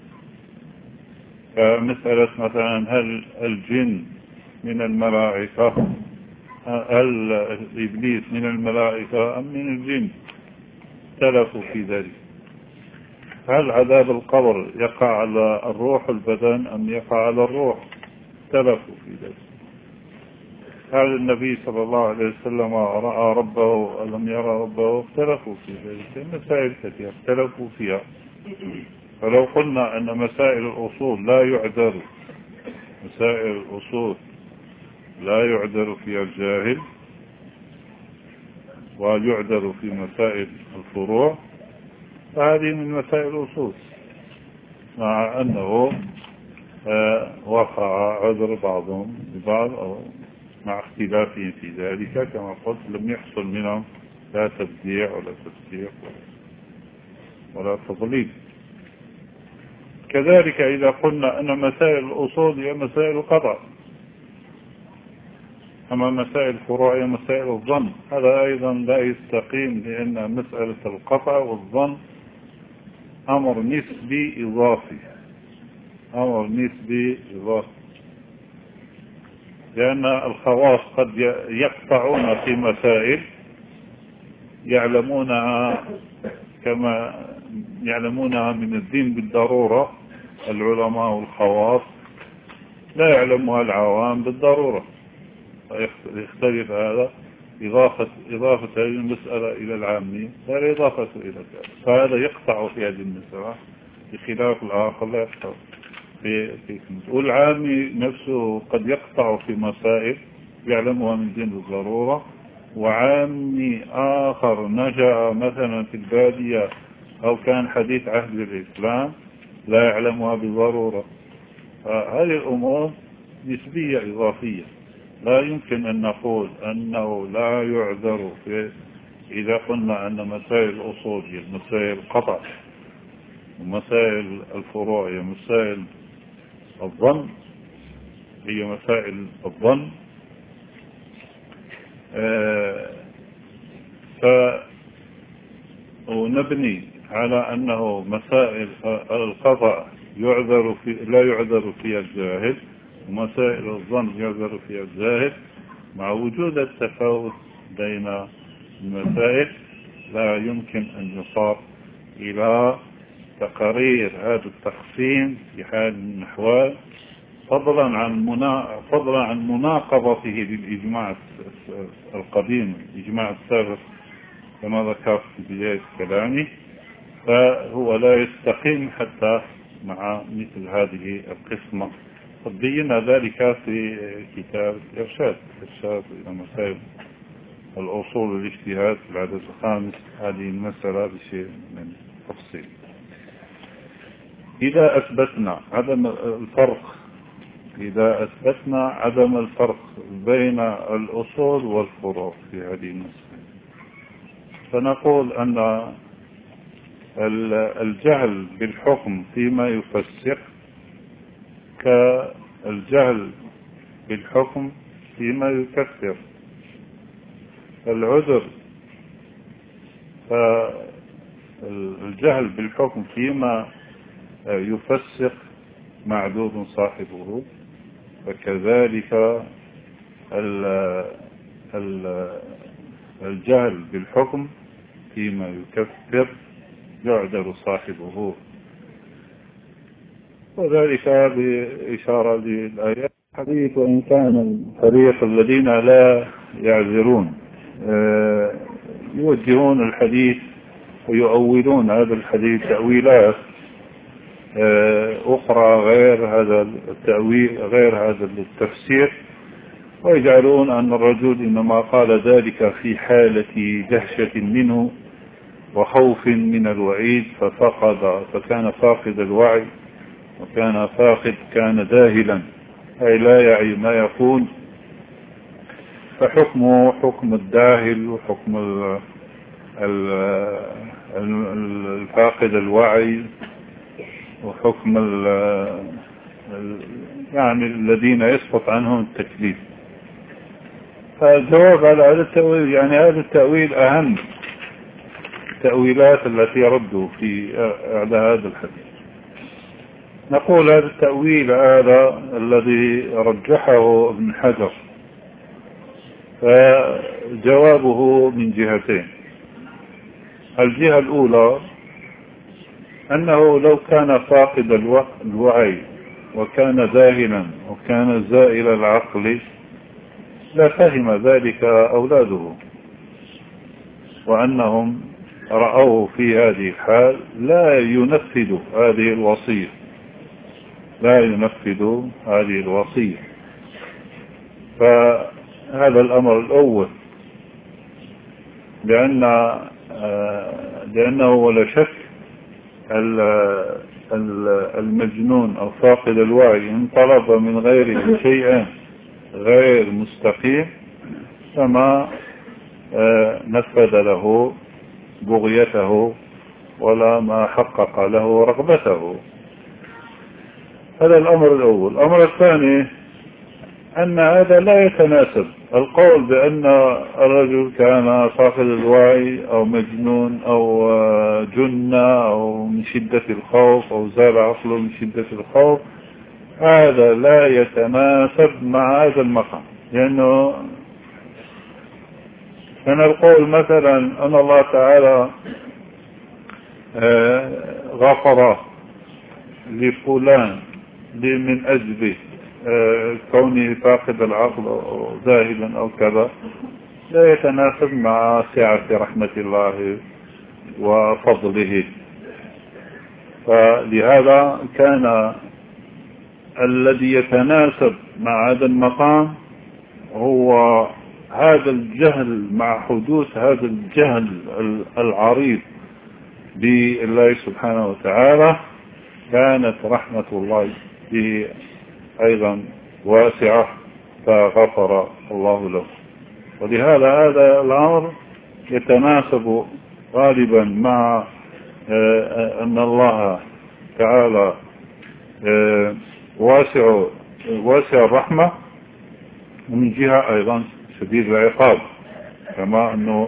كمسألة مثلا هل الجن من الملائكة، هل إبليس من الملائكة أم من الجن، اختلفوا في ذلك. هل عذاب القبر يقع على الروح البدن أم يقع على الروح، اختلفوا في ذلك. هل النبي صلى الله عليه وسلم رأى ربه ألم يرى ربه، اختلفوا في ذلك. مسائل كثيرة اختلفوا فيها. فلو قلنا أن مسائل الأصول لا يعذر فيها الجاهل، ويعذر في مسائل الفروع، فهذه من مسائل الأصول، مع أنه وقع عذر بعضهم ببعض أو مع اختلافهم في ذلك. كما قلت لم يحصل منهم لا تبديع ولا تفسيق ولا تضليل. كذلك إذا قلنا أن مسائل الأصول هي مسائل القطع، أما مسائل الفروع هي مسائل الظن، هذا أيضا لا يستقيم، لأن مسألة القطع والظن أمر نسبي إضافي، لأن الخواص قد يقطعون في مسائل يعلمونها كما يعلمونها من الدين بالضرورة، العلماء والخواص لا يعلمها العوام بالضرورة، فيختلف هذا. إضافة هذه المسألة إلى العامية لا إضافة إلى ذلك، فهذا يقطع في هذه المسألة بخلاف الآخر لا يقطع في والعامي نفسه قد يقطع في مسائل يعلمها من دين الضرورة، وعامي آخر نشأ مثلا في البادية أو كان حديث عهد الإسلام لا يعلمها بالضرورة. فهذه الأمور نسبية إضافية، لا يمكن أن نقول أنه لا يعذر إذا قلنا أن مسائل الأصول هي مسائل القطع، ومسائل الفروع هي مسائل الظن، فنبني على أنه مسائل القطع لا يعذر فيها الجاهل، ومسائل الظن يعذر فيها الجاهل، مع وجود التفاوت بين المسائل لا يمكن أن يصار إلى تقرير هذا التقسيم في حال من الأحوال، فضلا عن مناقضته للإجماع القديم، الإجماع السابق كما ذكرت في بداية كلامي. فهو لا يستقيم حتى مع مثل هذه القسمة. قد بينا ذلك في كتاب إرشاد إلى مسائل الأصول والاجتهاد في العدد الخامس، هذه المسألة بشيء من التفصيل. إذا أثبتنا عدم الفرق بين الأصول والفروع في هذه المسألة، فنقول أن الجهل بالحكم فيما يفسر كالجهل بالحكم فيما يكفر. العذر، فالجهل بالحكم فيما يفسق معذور صاحبه، فكذلك الجهل بالحكم فيما يكفر يعذر صاحبه، وذلك بإشارة للآيات الحديث. وإن كان الفريق الذين لا يعذرون يوجهون الحديث ويؤولون هذا الحديث تأويلات أخرى غير هذا التأويل، غير هذا التفسير، ويجعلون أن الرجل إنما قال ذلك في حالة دهشة منه وخوف من الوعيد فكان فاقد الوعي، كان ذاهلا، أي لا يعي ما يقول، فحكمه حكم الداهل وحكم الفاقد الوعي وحكم يعني الذين يسقط عنهم التكليف. فالجواب على هذا التأويل، يعني هذا التأويل أهم التأويلات التي يردوا في على هذا الحديث. نقول هذا التأويل هذا الذي رجحه ابن حجر، فجوابه من جهتين. الجهة الأولى أنه لو كان فاقد الوعي وكان ذاهلا وكان زائل العقل لفهم ذلك أولاده، وأنهم رأوه في هذه الحال لا ينفذ هذه الوصية. فهذا الأمر الأول، لأنه ولا شك المجنون أو فاقد الوعي إن طلب من غيره شيئا غير مستقيم فما نفذ له بغيته ولا ما حقق له رغبته. هذا الأمر الأول. الأمر الثاني أن هذا لا يتناسب القول بأن الرجل كان فاقد الوعي أو مجنون أو جن أو من شدة الخوف أو زال عقله من شدة الخوف، هذا لا يتناسب مع هذا المقام. لأنه أنا القول مثلا أن الله تعالى غفر لفلان من أجل كونه فاقد العقل أو ذاهلا أو كذا، لا يتناسب مع سعة رحمة الله وفضله. فلهذا كان الذي يتناسب مع هذا المقام هو هذا الجهل، مع حدوث هذا الجهل العريض بالله سبحانه وتعالى كانت رحمة الله به أيضا واسعة فغفر الله له. ولهذا هذا الأمر يتناسب غالبا مع أن الله تعالى واسع الرحمة، ومن جهة أيضا شديد العقاب، كما أنه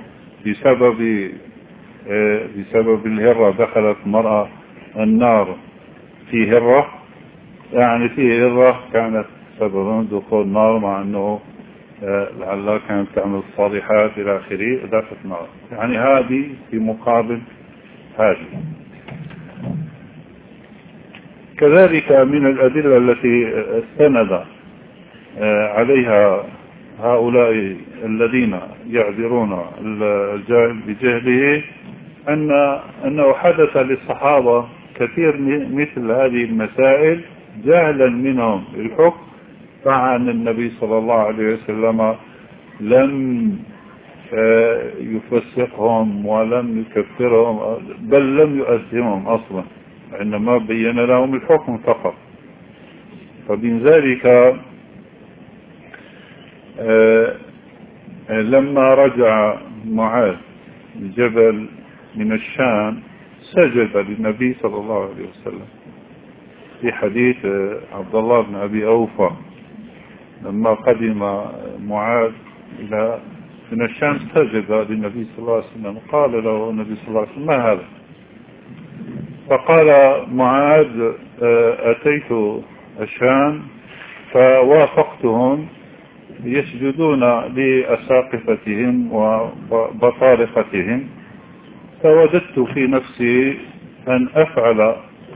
بسبب الهرة دخلت مرأة النار في هرة، يعني في هرة كانت سببا دخول النار، مع أنه لعلها كانت تعمل الصالحات إلى آخره دخلت النار. يعني هذه في مقابل هذه. كذلك من الأدلة التي استند عليها هؤلاء الذين يعذرون الجاهل بجهله أنه حدث للصحابة كثير مثل هذه المسائل جهلا منهم الحكم، مع أن النبي صلى الله عليه وسلم لم يفسقهم ولم يكفرهم، بل لم يؤثمهم أصلا، إنما بين لهم الحكم فقط. فمن ذلك لما رجع معاذ الجبل من الشام سجد للنبي صلى الله عليه وسلم، في حديث عبد الله بن أبي أوفى لما قدم معاذ من الشام سجد للنبي صلى الله عليه وسلم. قال له النبي صلى الله عليه وسلم: ما هذا؟ فقال معاذ: أتيت الشام فوافقتهم يسجدون لأساقفتهم وبطارقتهم، فوجدت في نفسي أن أفعل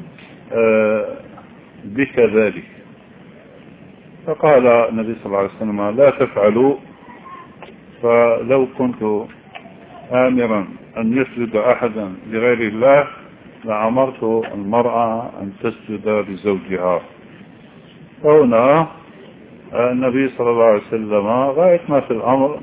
بك ذلك. فقال النبي صلى الله عليه وسلم: لا تفعلوا، فلو كنت آمرا أن يسجد أحدا لغير الله لأمرت المرأة أن تسجد لزوجها. فهنا النبي صلى الله عليه وسلم غاية ما في الأمر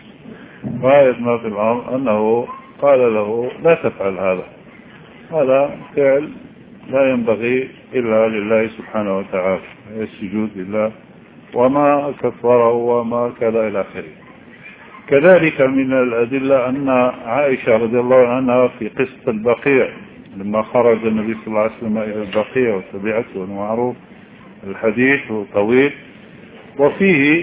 أنه قال له: لا تفعل هذا فعل لا ينبغي إلا لله سبحانه وتعالى، السجود لله وما كفره وما كذا إلى آخره. كذلك من الأدلة أن عائشة رضي الله عنها في قصة البقيع لما خرج النبي صلى الله عليه وسلم إلى البقيع وتبعته المعروف، الحديث طويل، وفيه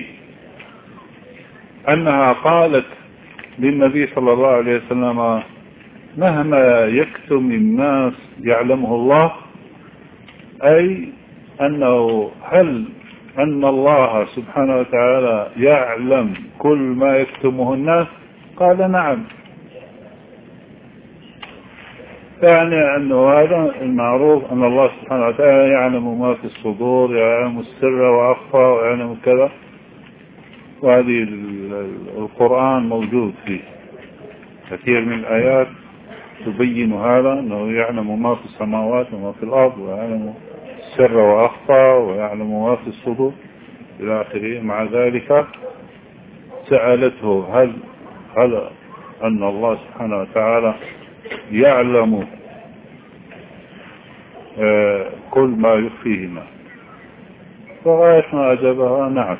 أنها قالت للنبي صلى الله عليه وسلم: مهما يكتم الناس يعلمه الله، أي أنه هل أن الله سبحانه وتعالى يعلم كل ما يكتمه الناس؟ قال: نعم. يعني أنه هذا المعروف أن الله سبحانه وتعالى يعلم ما في الصدور، يعلم السر وأخفى ويعلم كذا، وهذه القرآن موجود فيه كثير من الآيات تبين هذا، أنه يعلم ما في السماوات وما في الأرض، ويعلم السر وأخفى ويعلم ما في الصدور إلى آخره. مع ذلك سألته: هل أن الله سبحانه وتعالى يعلم كل ما يخفيه الناس؟ فغاية ما أجابها: نعم.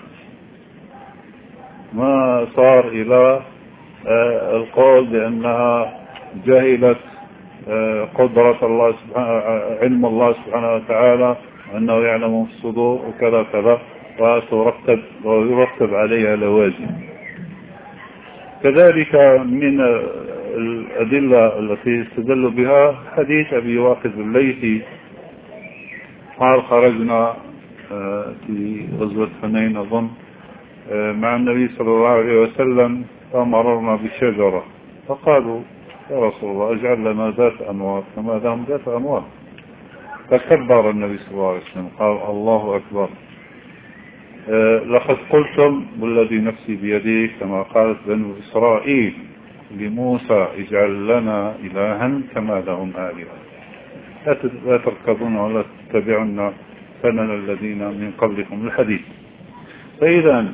ما صار إلى القول بأنها جهلت قدرة الله سبحانه، علم الله سبحانه وتعالى أنه يعلم في الصدور وكذا كذا، ويرتب عليها لوازم. كذلك من الأدلة التي استدل بها حديث أبي واقد الليثي قال: خرجنا في غزوة حنين أظن مع النبي صلى الله عليه وسلم، فمررنا بشجرة، فقالوا: يا رسول الله اجعل لنا ذات أنوار كما لهم ذات أنوار. فكبر النبي صلى الله عليه وسلم قال: الله أكبر، لقد قلتم والذي نفسي بيده كما قالت بنو إسرائيل لموسى اجعل لنا إلها كما لهم آلهة، لا تركضون ولا تتبعون سنن الذين من قبلكم الحديث. فإذا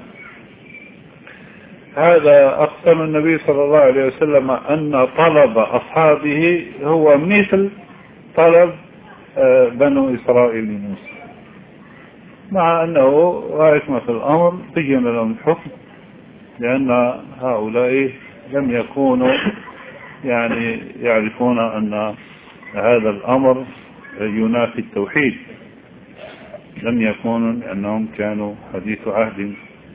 هذا أقسم النبي صلى الله عليه وسلم أن طلب أصحابه هو مثل طلب بنو إسرائيل لموسى، مع أنه غاية ما في الأمر بين لهم الحكم، لأن هؤلاء لم يكونوا يعني يعرفون أن هذا الأمر ينافي التوحيد، لم يكونوا لأنهم كانوا حديث عهد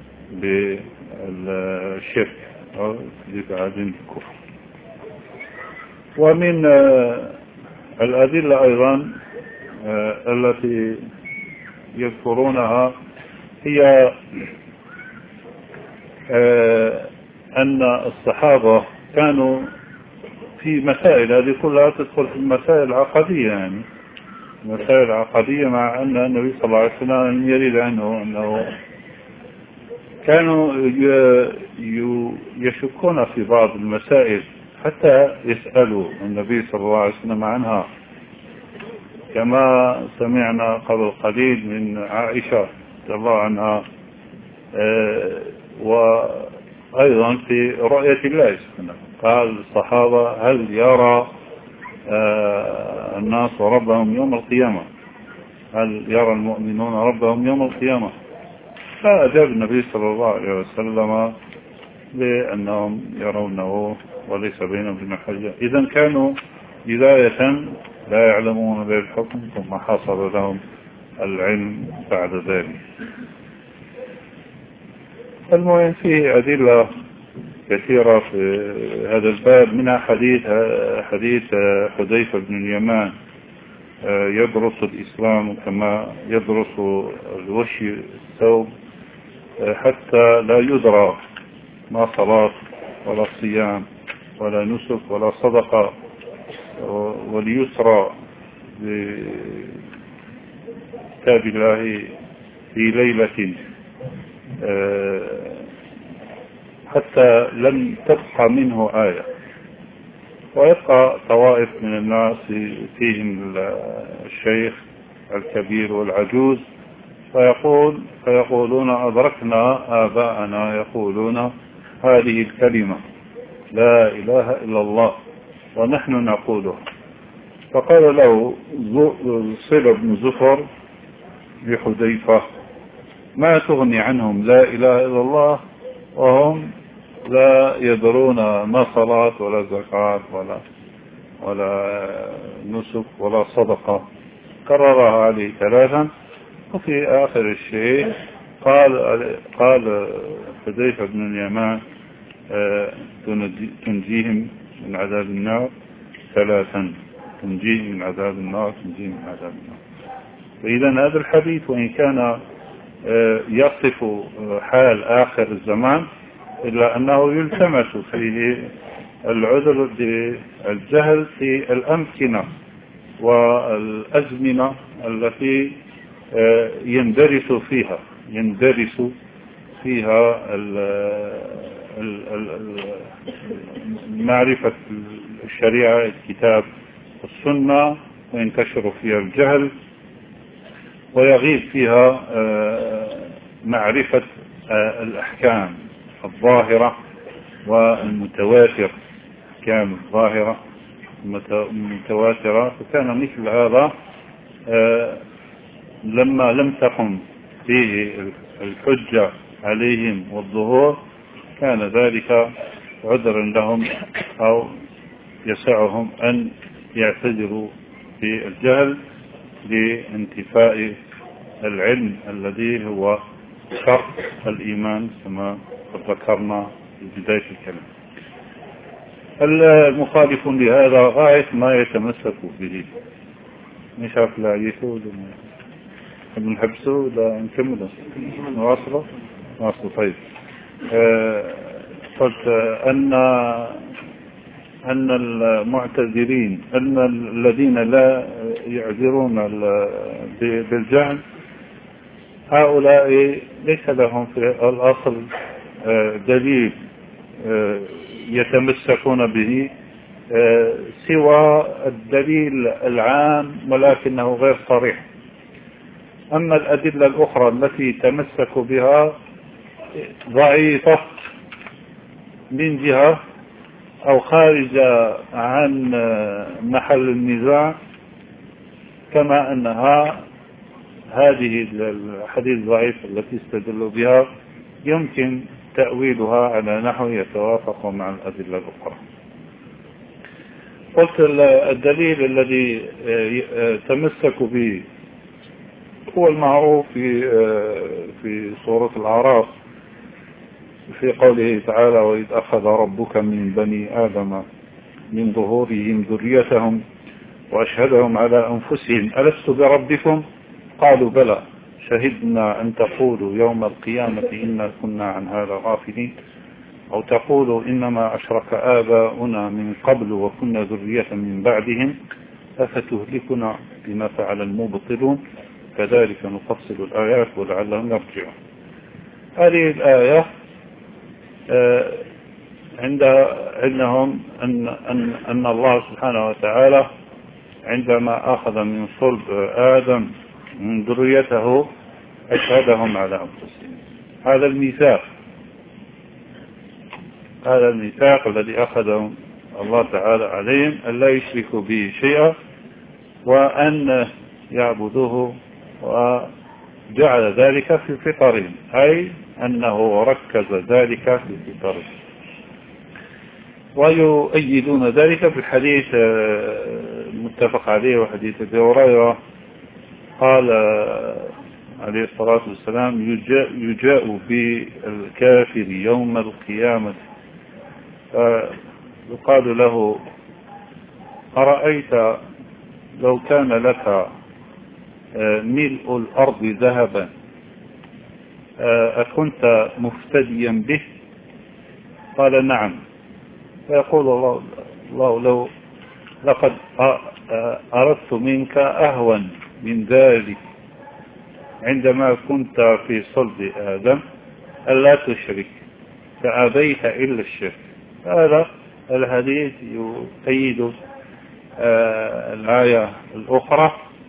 بالشرك أو حديث عهد بالكفر. ومن الأدلة أيضا التي يذكرونها هي أن الصحابة كانوا في مسائل، هذه كلها تدخل في المسائل العقدية، يعني مسائل عقدية، مع أن النبي صلى الله عليه وسلم يريد عنه أنه كانوا يشكون في بعض المسائل حتى يسألوا النبي صلى الله عليه وسلم عنها، كما سمعنا قبل قليل من عائشة رضي الله عنها، وأيضا في رؤية الله سبحانه قال الصحابة: هل يرى الناس ربهم يوم القيامة؟ هل يرى المؤمنون ربهم يوم القيامة؟ فأجاب النبي صلى الله عليه وسلم بأنهم يرونه وليس بينهم وبين حاجة. إذا كانوا بداية لا يعلمون بالحكم، ثم حصل لهم العلم بعد ذلك. المهم فيه أدلة كثيرة في هذا الباب، منها حديث حذيفة بن اليمان يدرس الإسلام كما يدرس الوشي الثوب، حتى لا يدرى ما صلاة ولا صيام ولا نسك ولا صدقة، وليسرى بكتاب الله في ليلة حتى لم تبقى منه آية، ويبقى طوائف من الناس فيهم الشيخ الكبير والعجوز فيقولون: أدركنا آباءنا يقولون هذه الكلمة لا إله إلا الله ونحن نقولها. فقال له صلة بن زفر لحذيفة: ما تغني عنهم لا إله إلا الله وهم لا يدرون ما صلاة ولا زكاة ولا نسك ولا صدقة. كررها عليه 3، وفي آخر الشيء قال حذيفة بن اليمان: تنجيهم من عذاب النار 3، تنجيهم من عذاب النار، تنجيهم من عذاب النار. فإذا هذا الحديث وإن كان يصف حال آخر الزمان، إلا أنه يلتمس فيه العذر بالجهل في الأمكنة والأزمنة التي يندرس فيها معرفة الشريعة الكتاب والسنة، وينتشر فيها الجهل، ويغيب فيها معرفة الأحكام الظاهرة والمتواتر، أحكام الظاهرة المتواترة. فكان مثل هذا لما لم تقم فيه الحجة عليهم والظهور، كان ذلك عذرا لهم أو يسعهم أن يعتذروا في الجهل لانتفاء العلم الذي هو شرط الإيمان كما ذكرنا في بداية الكلام. المخالفون لهذا غاية ما يتمسك به. مش عارف لا يسود نحبسه ولا نكمله نواصله. طيب، قلت أن المعتذرين، أن الذين لا يعذرون بالجهل، هؤلاء ليس لهم في الأصل دليل يتمسكون به سوى الدليل العام، ولكنه غير صريح. أما الأدلة الأخرى التي تمسكوا بها ضعيفة من جهة أو خارجة عن محل النزاع، كما أنها هذه الحديث الضعيف التي استدلوا بها يمكن تأويلها على نحو يتوافق مع الأدلة الأخرى. قلت الدليل الذي تمسك به هو المعروف في سورة الأعراف في قوله تعالى: وإذ أخذ ربك من بني آدم من ظهورهم ذريتهم وأشهدهم على أنفسهم ألست بربكم قالوا بلى شهدنا أن تقولوا يوم القيامة إنا كنا عن هذا غافلين، أو تقولوا إنما أشرك آباؤنا من قبل وكنا ذرية من بعدهم أفتهلكنا بما فعل المبطلون كذلك نفصل الآيات ولعلهم يرجعون. هذه الآية عندهم أن الله سبحانه وتعالى عندما أخذ من صلب آدم من ذريته أشهدهم على أنفسهم. هذا الميثاق الذي أخذه الله تعالى عليهم أن لا يشركوا به شيئا وأن يعبدوه، وجعل ذلك في فطرهم، أي أنه ركز ذلك في فطرهم. ويؤيدون ذلك بالحديث المتفق عليه وحديث أبي هريرة قال عليه الصلاة والسلام: يجاء بالكافر يوم القيامة يقال له: أرأيت لو كان لك ملء الأرض ذهبا أكنت مفتديا به؟ قال: نعم. فيقول الله لو لقد أردت منك أهون من ذلك عندما كنت في صلب آدم ألا تشرك فأبيت إلا الشرك. هذا الحديث يؤيد الآية الأخرى،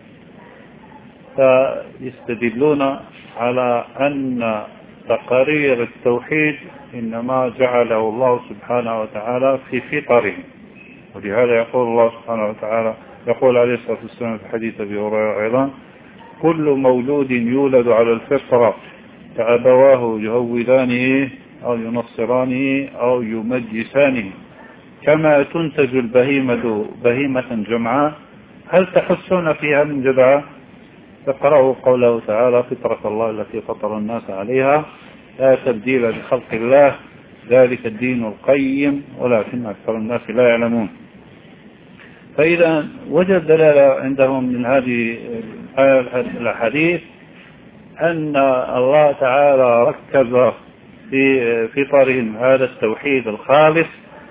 فيستدلون على أن تقرير التوحيد إنما جعله الله سبحانه وتعالى في فطرهم. ولهذا يقول الله سبحانه وتعالى، يقول عليه الصلاة والسلام في حديث أبي هريرة أيضا: كل مولود يولد على الفطرة فأبواه يهودانه أو ينصرانه أو يمجسانه كما تنتج البهيمة بهيمة جمعاء هل تحسون فيها من جدعاء؟ فقرأوا قوله تعالى: فطرة الله التي فطر الناس عليها لا تبديل لخلق الله ذلك الدين القيم ولكن أكثر الناس لا يعلمون. فإذا وجد دلالة عندهم من هذه الحديث أن الله تعالى ركز في فطرهم هذا التوحيد الخالص،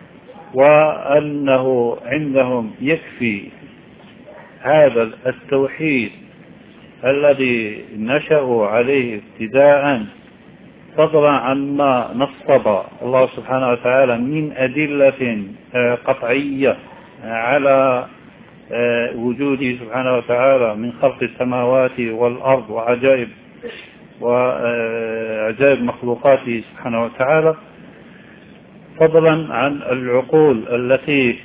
وأنه عندهم يكفي هذا التوحيد الذي نشأوا عليه ابتداء، فضلا عما نصب الله سبحانه وتعالى من أدلة قطعية على وجوده سبحانه وتعالى من خلق السماوات والأرض وعجائب مخلوقاته سبحانه وتعالى، فضلا عن العقول التي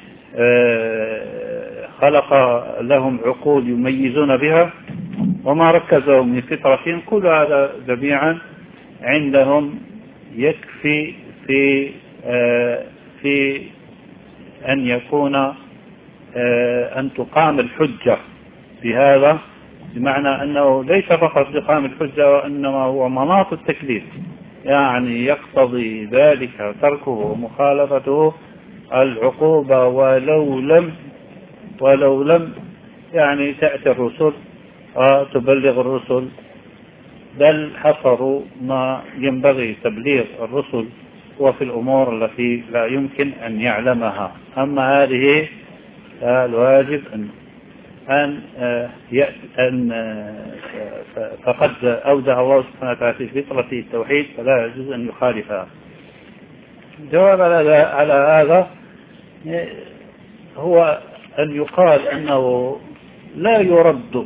خلق لهم عقول يميزون بها وما ركزوا من فطرتهم. كل هذا جميعا عندهم يكفي في أن يكون أن تقام الحجة بهذا، بمعنى أنه ليس فقط تقام الحجة وإنما هو مناط التكليف، يعني يقتضي ذلك تركه ومخالفته العقوبة ولو لم يعني تأتي الرسل وتبلغ الرسل، بل حصروا ما ينبغي تبليغ الرسل وفي الأمور التي لا يمكن أن يعلمها. أما هذه الواجب أن فقد أودع الله سبحانه وتعالى في فطرة التوحيد فلا يجوز أن يخالفها. الجواب على هذا هو أن يقال أنه لا يرد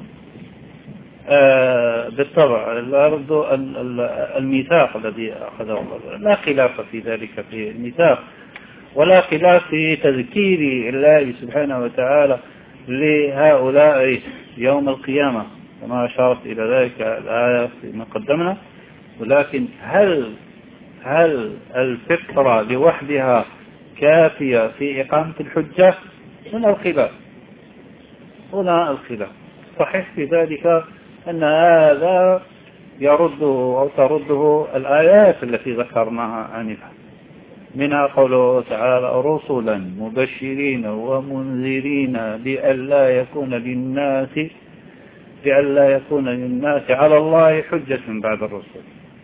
بالطبع، لا يرد الميثاق الذي أخذه الله، لا خلاف في ذلك في الميثاق، ولا خلاف في تذكير الله سبحانه وتعالى لهؤلاء يوم القيامة كما أشارت إلى ذلك الآية فيما قدمنا. ولكن هل الفطرة لوحدها كافية في إقامة الحجة؟ هنا الخلاف. صحيح في ذلك أن هذا يرده أو ترده الآيات التي ذكرناها آنفا، منها قوله تعالى: رسلا مبشرين ومنذرين لئلا يكون للناس على الله حجة بعد الرسل.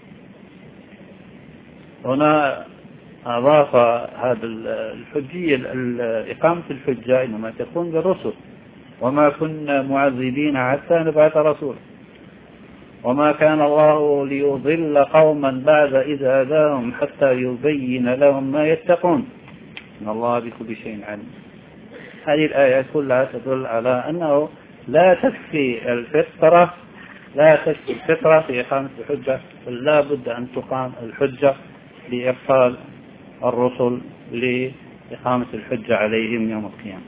هنا أضاف هذا الحجية إقامة الحجة إنما تكون للرسل، وما كنا معذبين حتى نبعث رسولا. وما كان الله ليضل قوما بعد إذ هداهم حتى يبين لهم ما يتقون إن الله بكل شيء عليم. هذه الآيات كلها تدل على أنه لا تكفي الفطرة في إقامة الحجة، بل لا بد أن تقام الحجة لإرسال الرسل لإقامة الحجة عليهم يوم القيامة.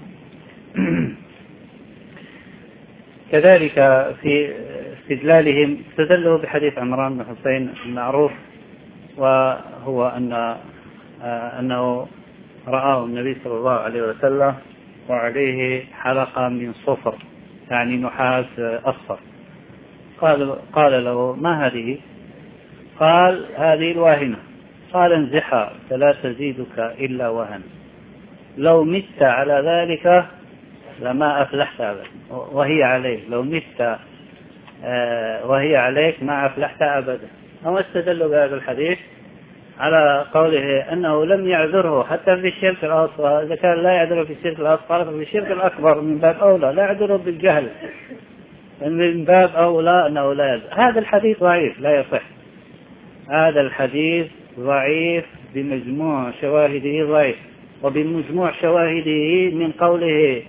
كذلك في استدلالهم استدلوا بحديث عمران بن حسين المعروف، وهو أنه رآه النبي صلى الله عليه وسلم وعليه حلقة من صفر يعني نحاس أصفر. قال له ما هذه؟ قال هذه الواهنة. قال انزحها فلا تزيدك إلا وهن، لو مت على ذلك لما أفلحت أبدا، وهي عليك لو مت وهي عليك ما أفلحت أبدا. هم استدلوا بهذا الحديث على قوله أنه لم يعذره حتى في الشرك الأصغر، إذا كان لا يعذره في الشرك الأصغر ففي الشرك الأكبر من باب أولى لا يعذره بالجهل، من باب أولى أنه لا يعذر. هذا الحديث ضعيف لا يصح، هذا الحديث ضعيف بمجموع شواهده ضعيف، وبمجموع شواهده من قوله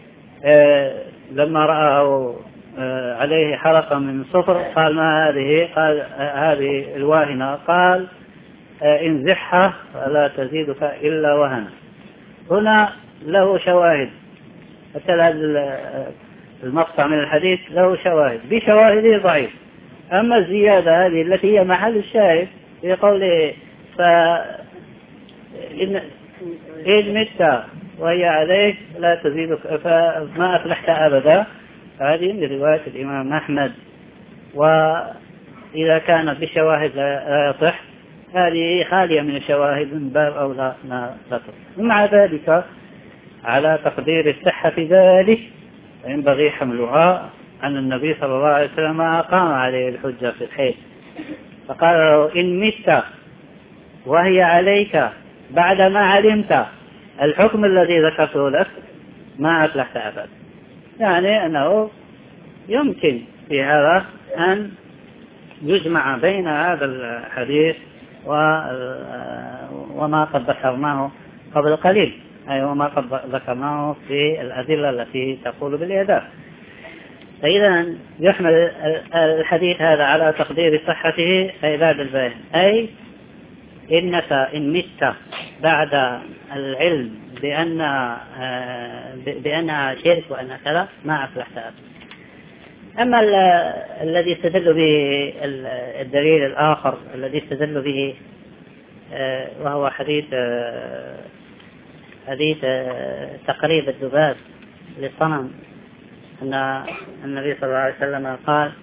لما رأى عليه حلقة من صفر قال ما هذه؟ قال هذه الواهنة. قال انزحها فلا تزيدك إلا وهنا. هنا له شواهد، حتى هذا المقطع من الحديث له شواهد بشواهده ضعيف. أما الزيادة هذه التي هي محل الشاهد في قوله إن مت وهي عليك لا تزيدك فما أفلحت أبدا، هذه من رواية الإمام أحمد، وإذا كانت بشواهد لا يصح هذه خالية من الشواهد من باب أولى ما ذكر. ومع ذلك على تقدير الصحة في ذلك ينبغي حملها أن النبي صلى الله عليه وسلم أقام عليه الحجة في الحيض، فقال له إن مت وهي عليك بعد ما علمت الحكم الذي ذكرته لك ما أفلحت أبدا. يعني أنه يمكن في هذا أن يجمع بين هذا الحديث وما قد ذكرناه قبل قليل، أي وما قد ذكرناه في الأدلة التي تقول بالإعدام. فإذا يحمل الحديث هذا على تقدير صحته عباد الباهن، أي إنك إن مت بعد العلم بأنها شرك وأنها كذا ما أفلحت أبدا. أما الذي استدل به الدليل الآخر الذي استدل به وهو حديث تقريب الذباب للصنم، أن النبي صلى الله عليه وسلم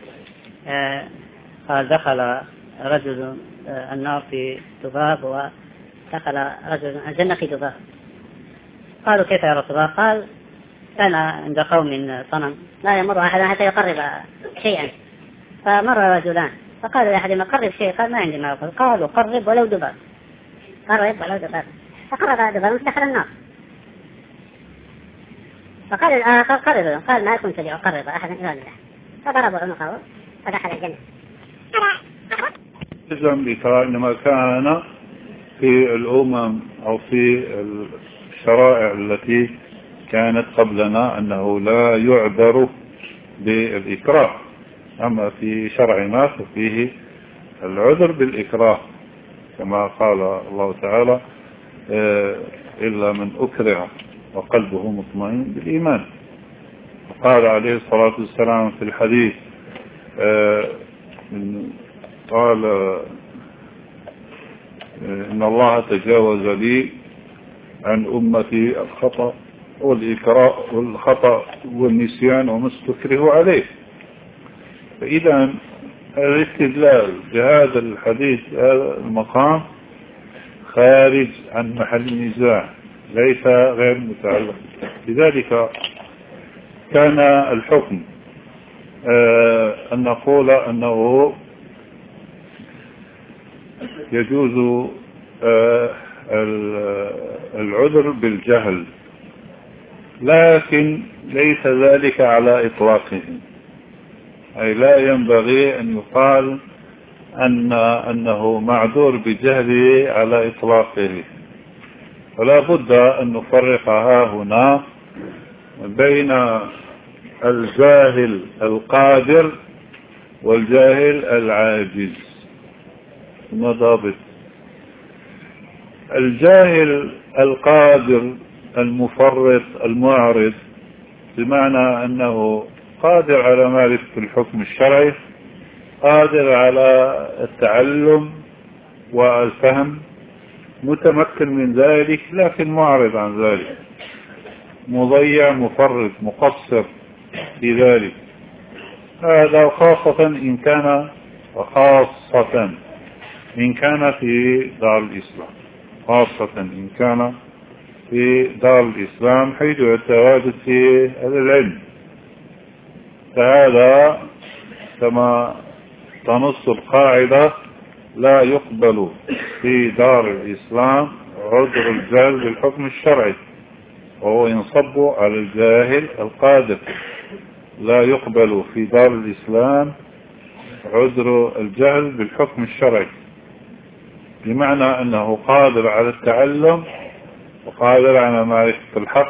قال دخل رجل النار في ذباب ودخل رجل الجنة في ذباب. قالوا كيف يا رسول الله؟ قال كان عند قوم صنم لا يمر أحد حتى يقرب شيئا، فمر رجلان فقالوا لأحدهما قرب شيء، قال ما عندي ما أقول. قالوا قرب ولو ذباب، قرب ولو ذباب، فقرب ذباب دخل النار. فقال الآخر قرب، قال ما كنت لأقرب أحدا إلا الله، فضربوا عنقه فدخل الجنة. إذن بترى إنما كان في الأمم أو في الشرائع التي كانت قبلنا أنه لا يعذر بالإكراه، أما في شرعنا ففيه العذر بالإكراه كما قال الله تعالى إلا من أكره وقلبه مطمئن بالإيمان. قال عليه الصلاة والسلام في الحديث قال إن الله تجاوز لي عن أمتي الخطأ والخطأ والنسيان وما استكره عليه. فإذا الاستدلال بهذا الحديث هذا المقام خارج عن محل النزاع، ليس غير متعلق. لذلك كان الحكم أن نقول أنه يجوز العذر بالجهل، لكن ليس ذلك على إطلاقه، أي لا ينبغي أن يقال أنه معذور بجهله على إطلاقه. فلا بد أن نفرق هنا بين الجاهل القادر والجاهل العاجز. مضابط: الجاهل القادر المفرط المعرض بمعنى أنه قادر على معرفة الحكم الشرعي، قادر على التعلم والفهم، متمكن من ذلك، لكن معرض عن ذلك، مضيع، مفرط، مقصر في ذلك. هذا خاصة إن كان في دار الإسلام، خاصة إن كان في دار الإسلام حيث يتواجد في العلم. فهذا كما تنص القاعدة: لا يقبل في دار الإسلام عذر الجهل بالحكم الشرعي، وهو ينصب على الجاهل القادر. لا يقبل في دار الإسلام عذر الجهل بالحكم الشرعي، بمعنى أنه قادر على التعلم وقادر على معرفة الحق،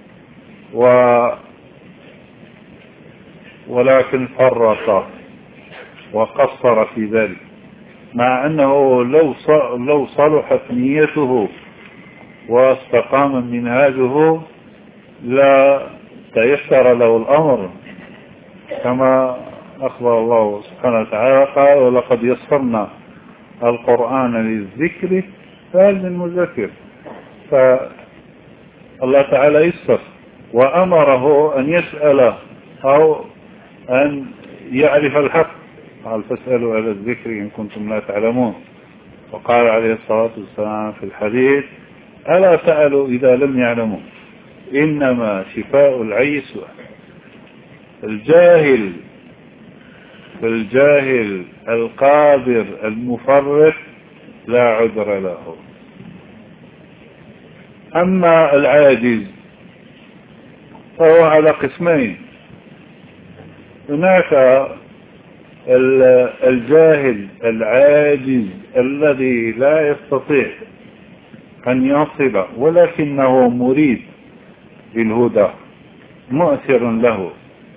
ولكن فرط وقصر في ذلك، مع أنه لو صلحت نيته واستقام منهاجه لا تيسر له الأمر، كما أخبر الله سبحانه وتعالى قال: ولقد يسرنا القرآن للذكر فهل من مذكر. فالله تعالى يسر وأمره أن يسأل أو أن يعرف الحق، قال: فاسألوا على الذكر إن كنتم لا تعلمون. وقال عليه الصلاة والسلام في الحديث: ألا سألوا إذا لم يعلموا، إنما شفاء العي سؤال. الجاهل القادر المفرط لا عذر له. أما العاجز فهو على قسمين: هناك الجاهل العاجز الذي لا يستطيع أن يصل ولكنه مريد بالهدى، مؤثر له،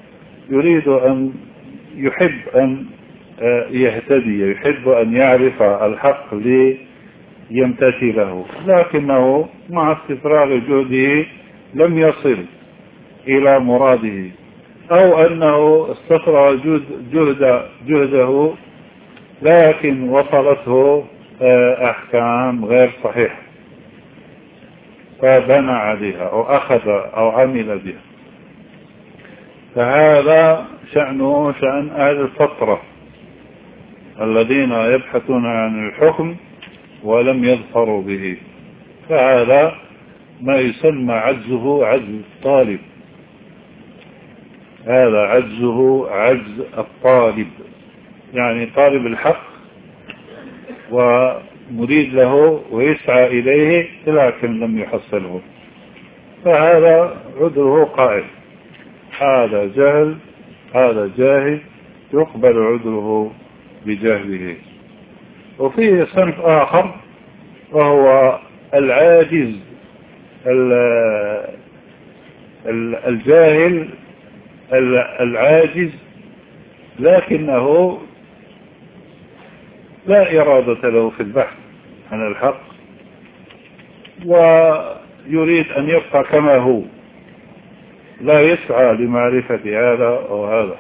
يحب أن يهتدي، يحب أن يعرف الحق ليمتثله، لكنه مع استفراغ جهده لم يصل إلى مراده، أو أنه استفرغ جهده لكن وصلته أحكام غير صحيحة فبنى عليها أو أخذ أو عمل بها. فهذا شأنه شأن أهل الفترة الذين يبحثون عن الحكم ولم يظفروا به. فهذا ما يسمى عجزه عجز الطالب، هذا عجزه عجز الطالب، يعني طالب الحق ومريد له ويسعى إليه لكن لم يحصله، فهذا عذره قائم. هذا جاهل يقبل عذره بجهله. وفيه صنف آخر وهو العاجز الجاهل العاجز، لكنه لا إرادة له في البحث عن الحق ويريد أن يبقى كما هو، لا يسعى لمعرفة هذا أو هذا،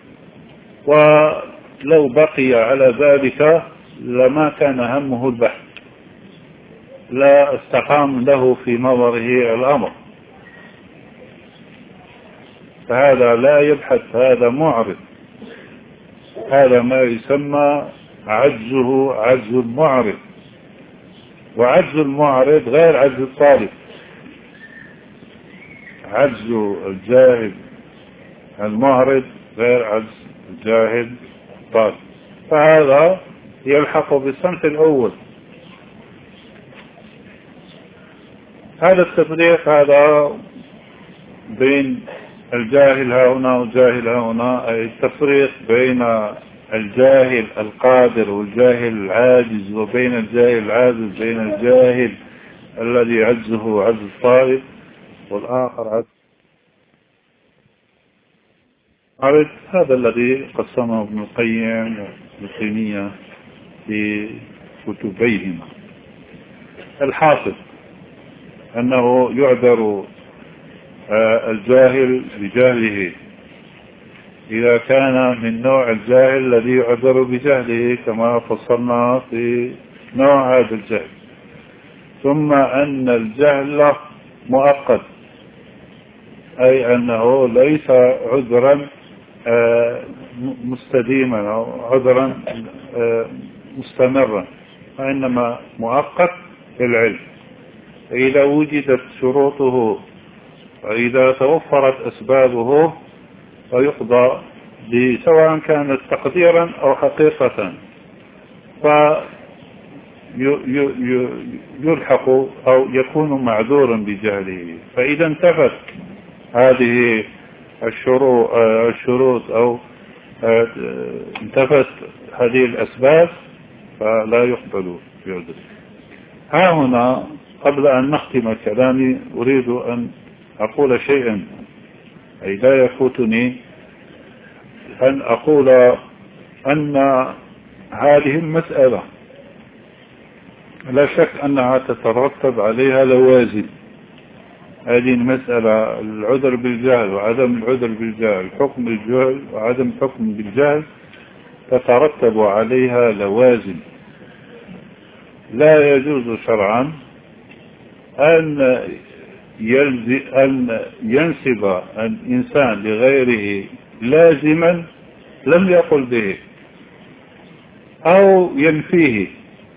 ولو بقي على ذلك لما كان همه البحث، لا استقام له في نظره الأمر، فهذا لا يبحث، هذا معرض. هذا ما يسمى عجزه عجز المعرض، وعجز المعرض غير عجز الطالب. عجز الجاهل المعرض غير عجز الجاهل الطالب، فهذا يلحق بالصنف الأول. هذا التفريق هذا بين الجاهل هنا والجاهل هنا، أي التفريق بين الجاهل القادر والجاهل العاجز، وبين الجاهل العاجز بين الجاهل الذي عجزه عجز طائف والآخر عجز. هذا الذي قسمه ابن القيم وابن تيمية في كتبيهما. الحاصل أنه يعذر الجاهل بجهله إذا كان من نوع الجاهل الذي يعذر بجهله كما فصلنا في نوع هذا الجهل. ثم أن الجهل مؤقت، أي أنه ليس عذرا مستديما أو عذرا مستمرا، وإنما مؤقت بالعلم. فإذا وجدت شروطه وإذا توفرت أسبابه فيقضى سواء كانت تقديرا أو حقيقة، فيلحق أو يكون معذورا بجهله. فإذا انتفت هذه الشروط أو انتفت هذه الأسباب فلا يقبل بعذره. ها هنا قبل أن نختم كلامي أريد أن أقول شيئا، أي لا يفوتني أن أقول أن هذه المسألة لا شك أنها تترتب عليها لوازم. هذه المسألة العذر بالجهل وعدم العذر بالجهل، حكم الجهل وعدم حكم بالجهل، تترتب عليها لوازم. لا يجوز شرعا أن ينسب الإنسان لغيره لازما لم يقل به أو ينفيه،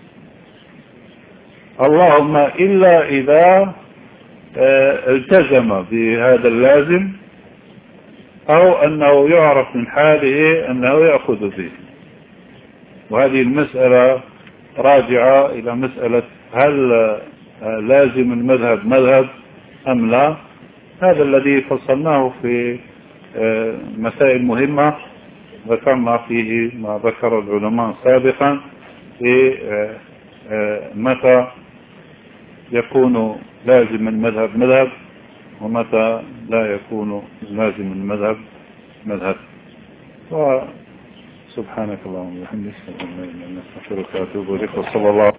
اللهم إلا إذا التزم بهذا اللازم أو أنه يعرف من حاله أنه يأخذ به. وهذه المسألة راجعة إلى مسألة هل لازم المذهب مذهب أم لا. هذا الذي فصلناه في مسائل مهمة ذكرنا فيه ما ذكر العلماء سابقا في متى يكون لازم المذهب مذهب ومتى لا يكون لازم المذهب مذهب. وسبحانك اللهم وبحمدك أشهد أن لا إله إلا أنت أستغفرك وأتوب إليك. وصلى الله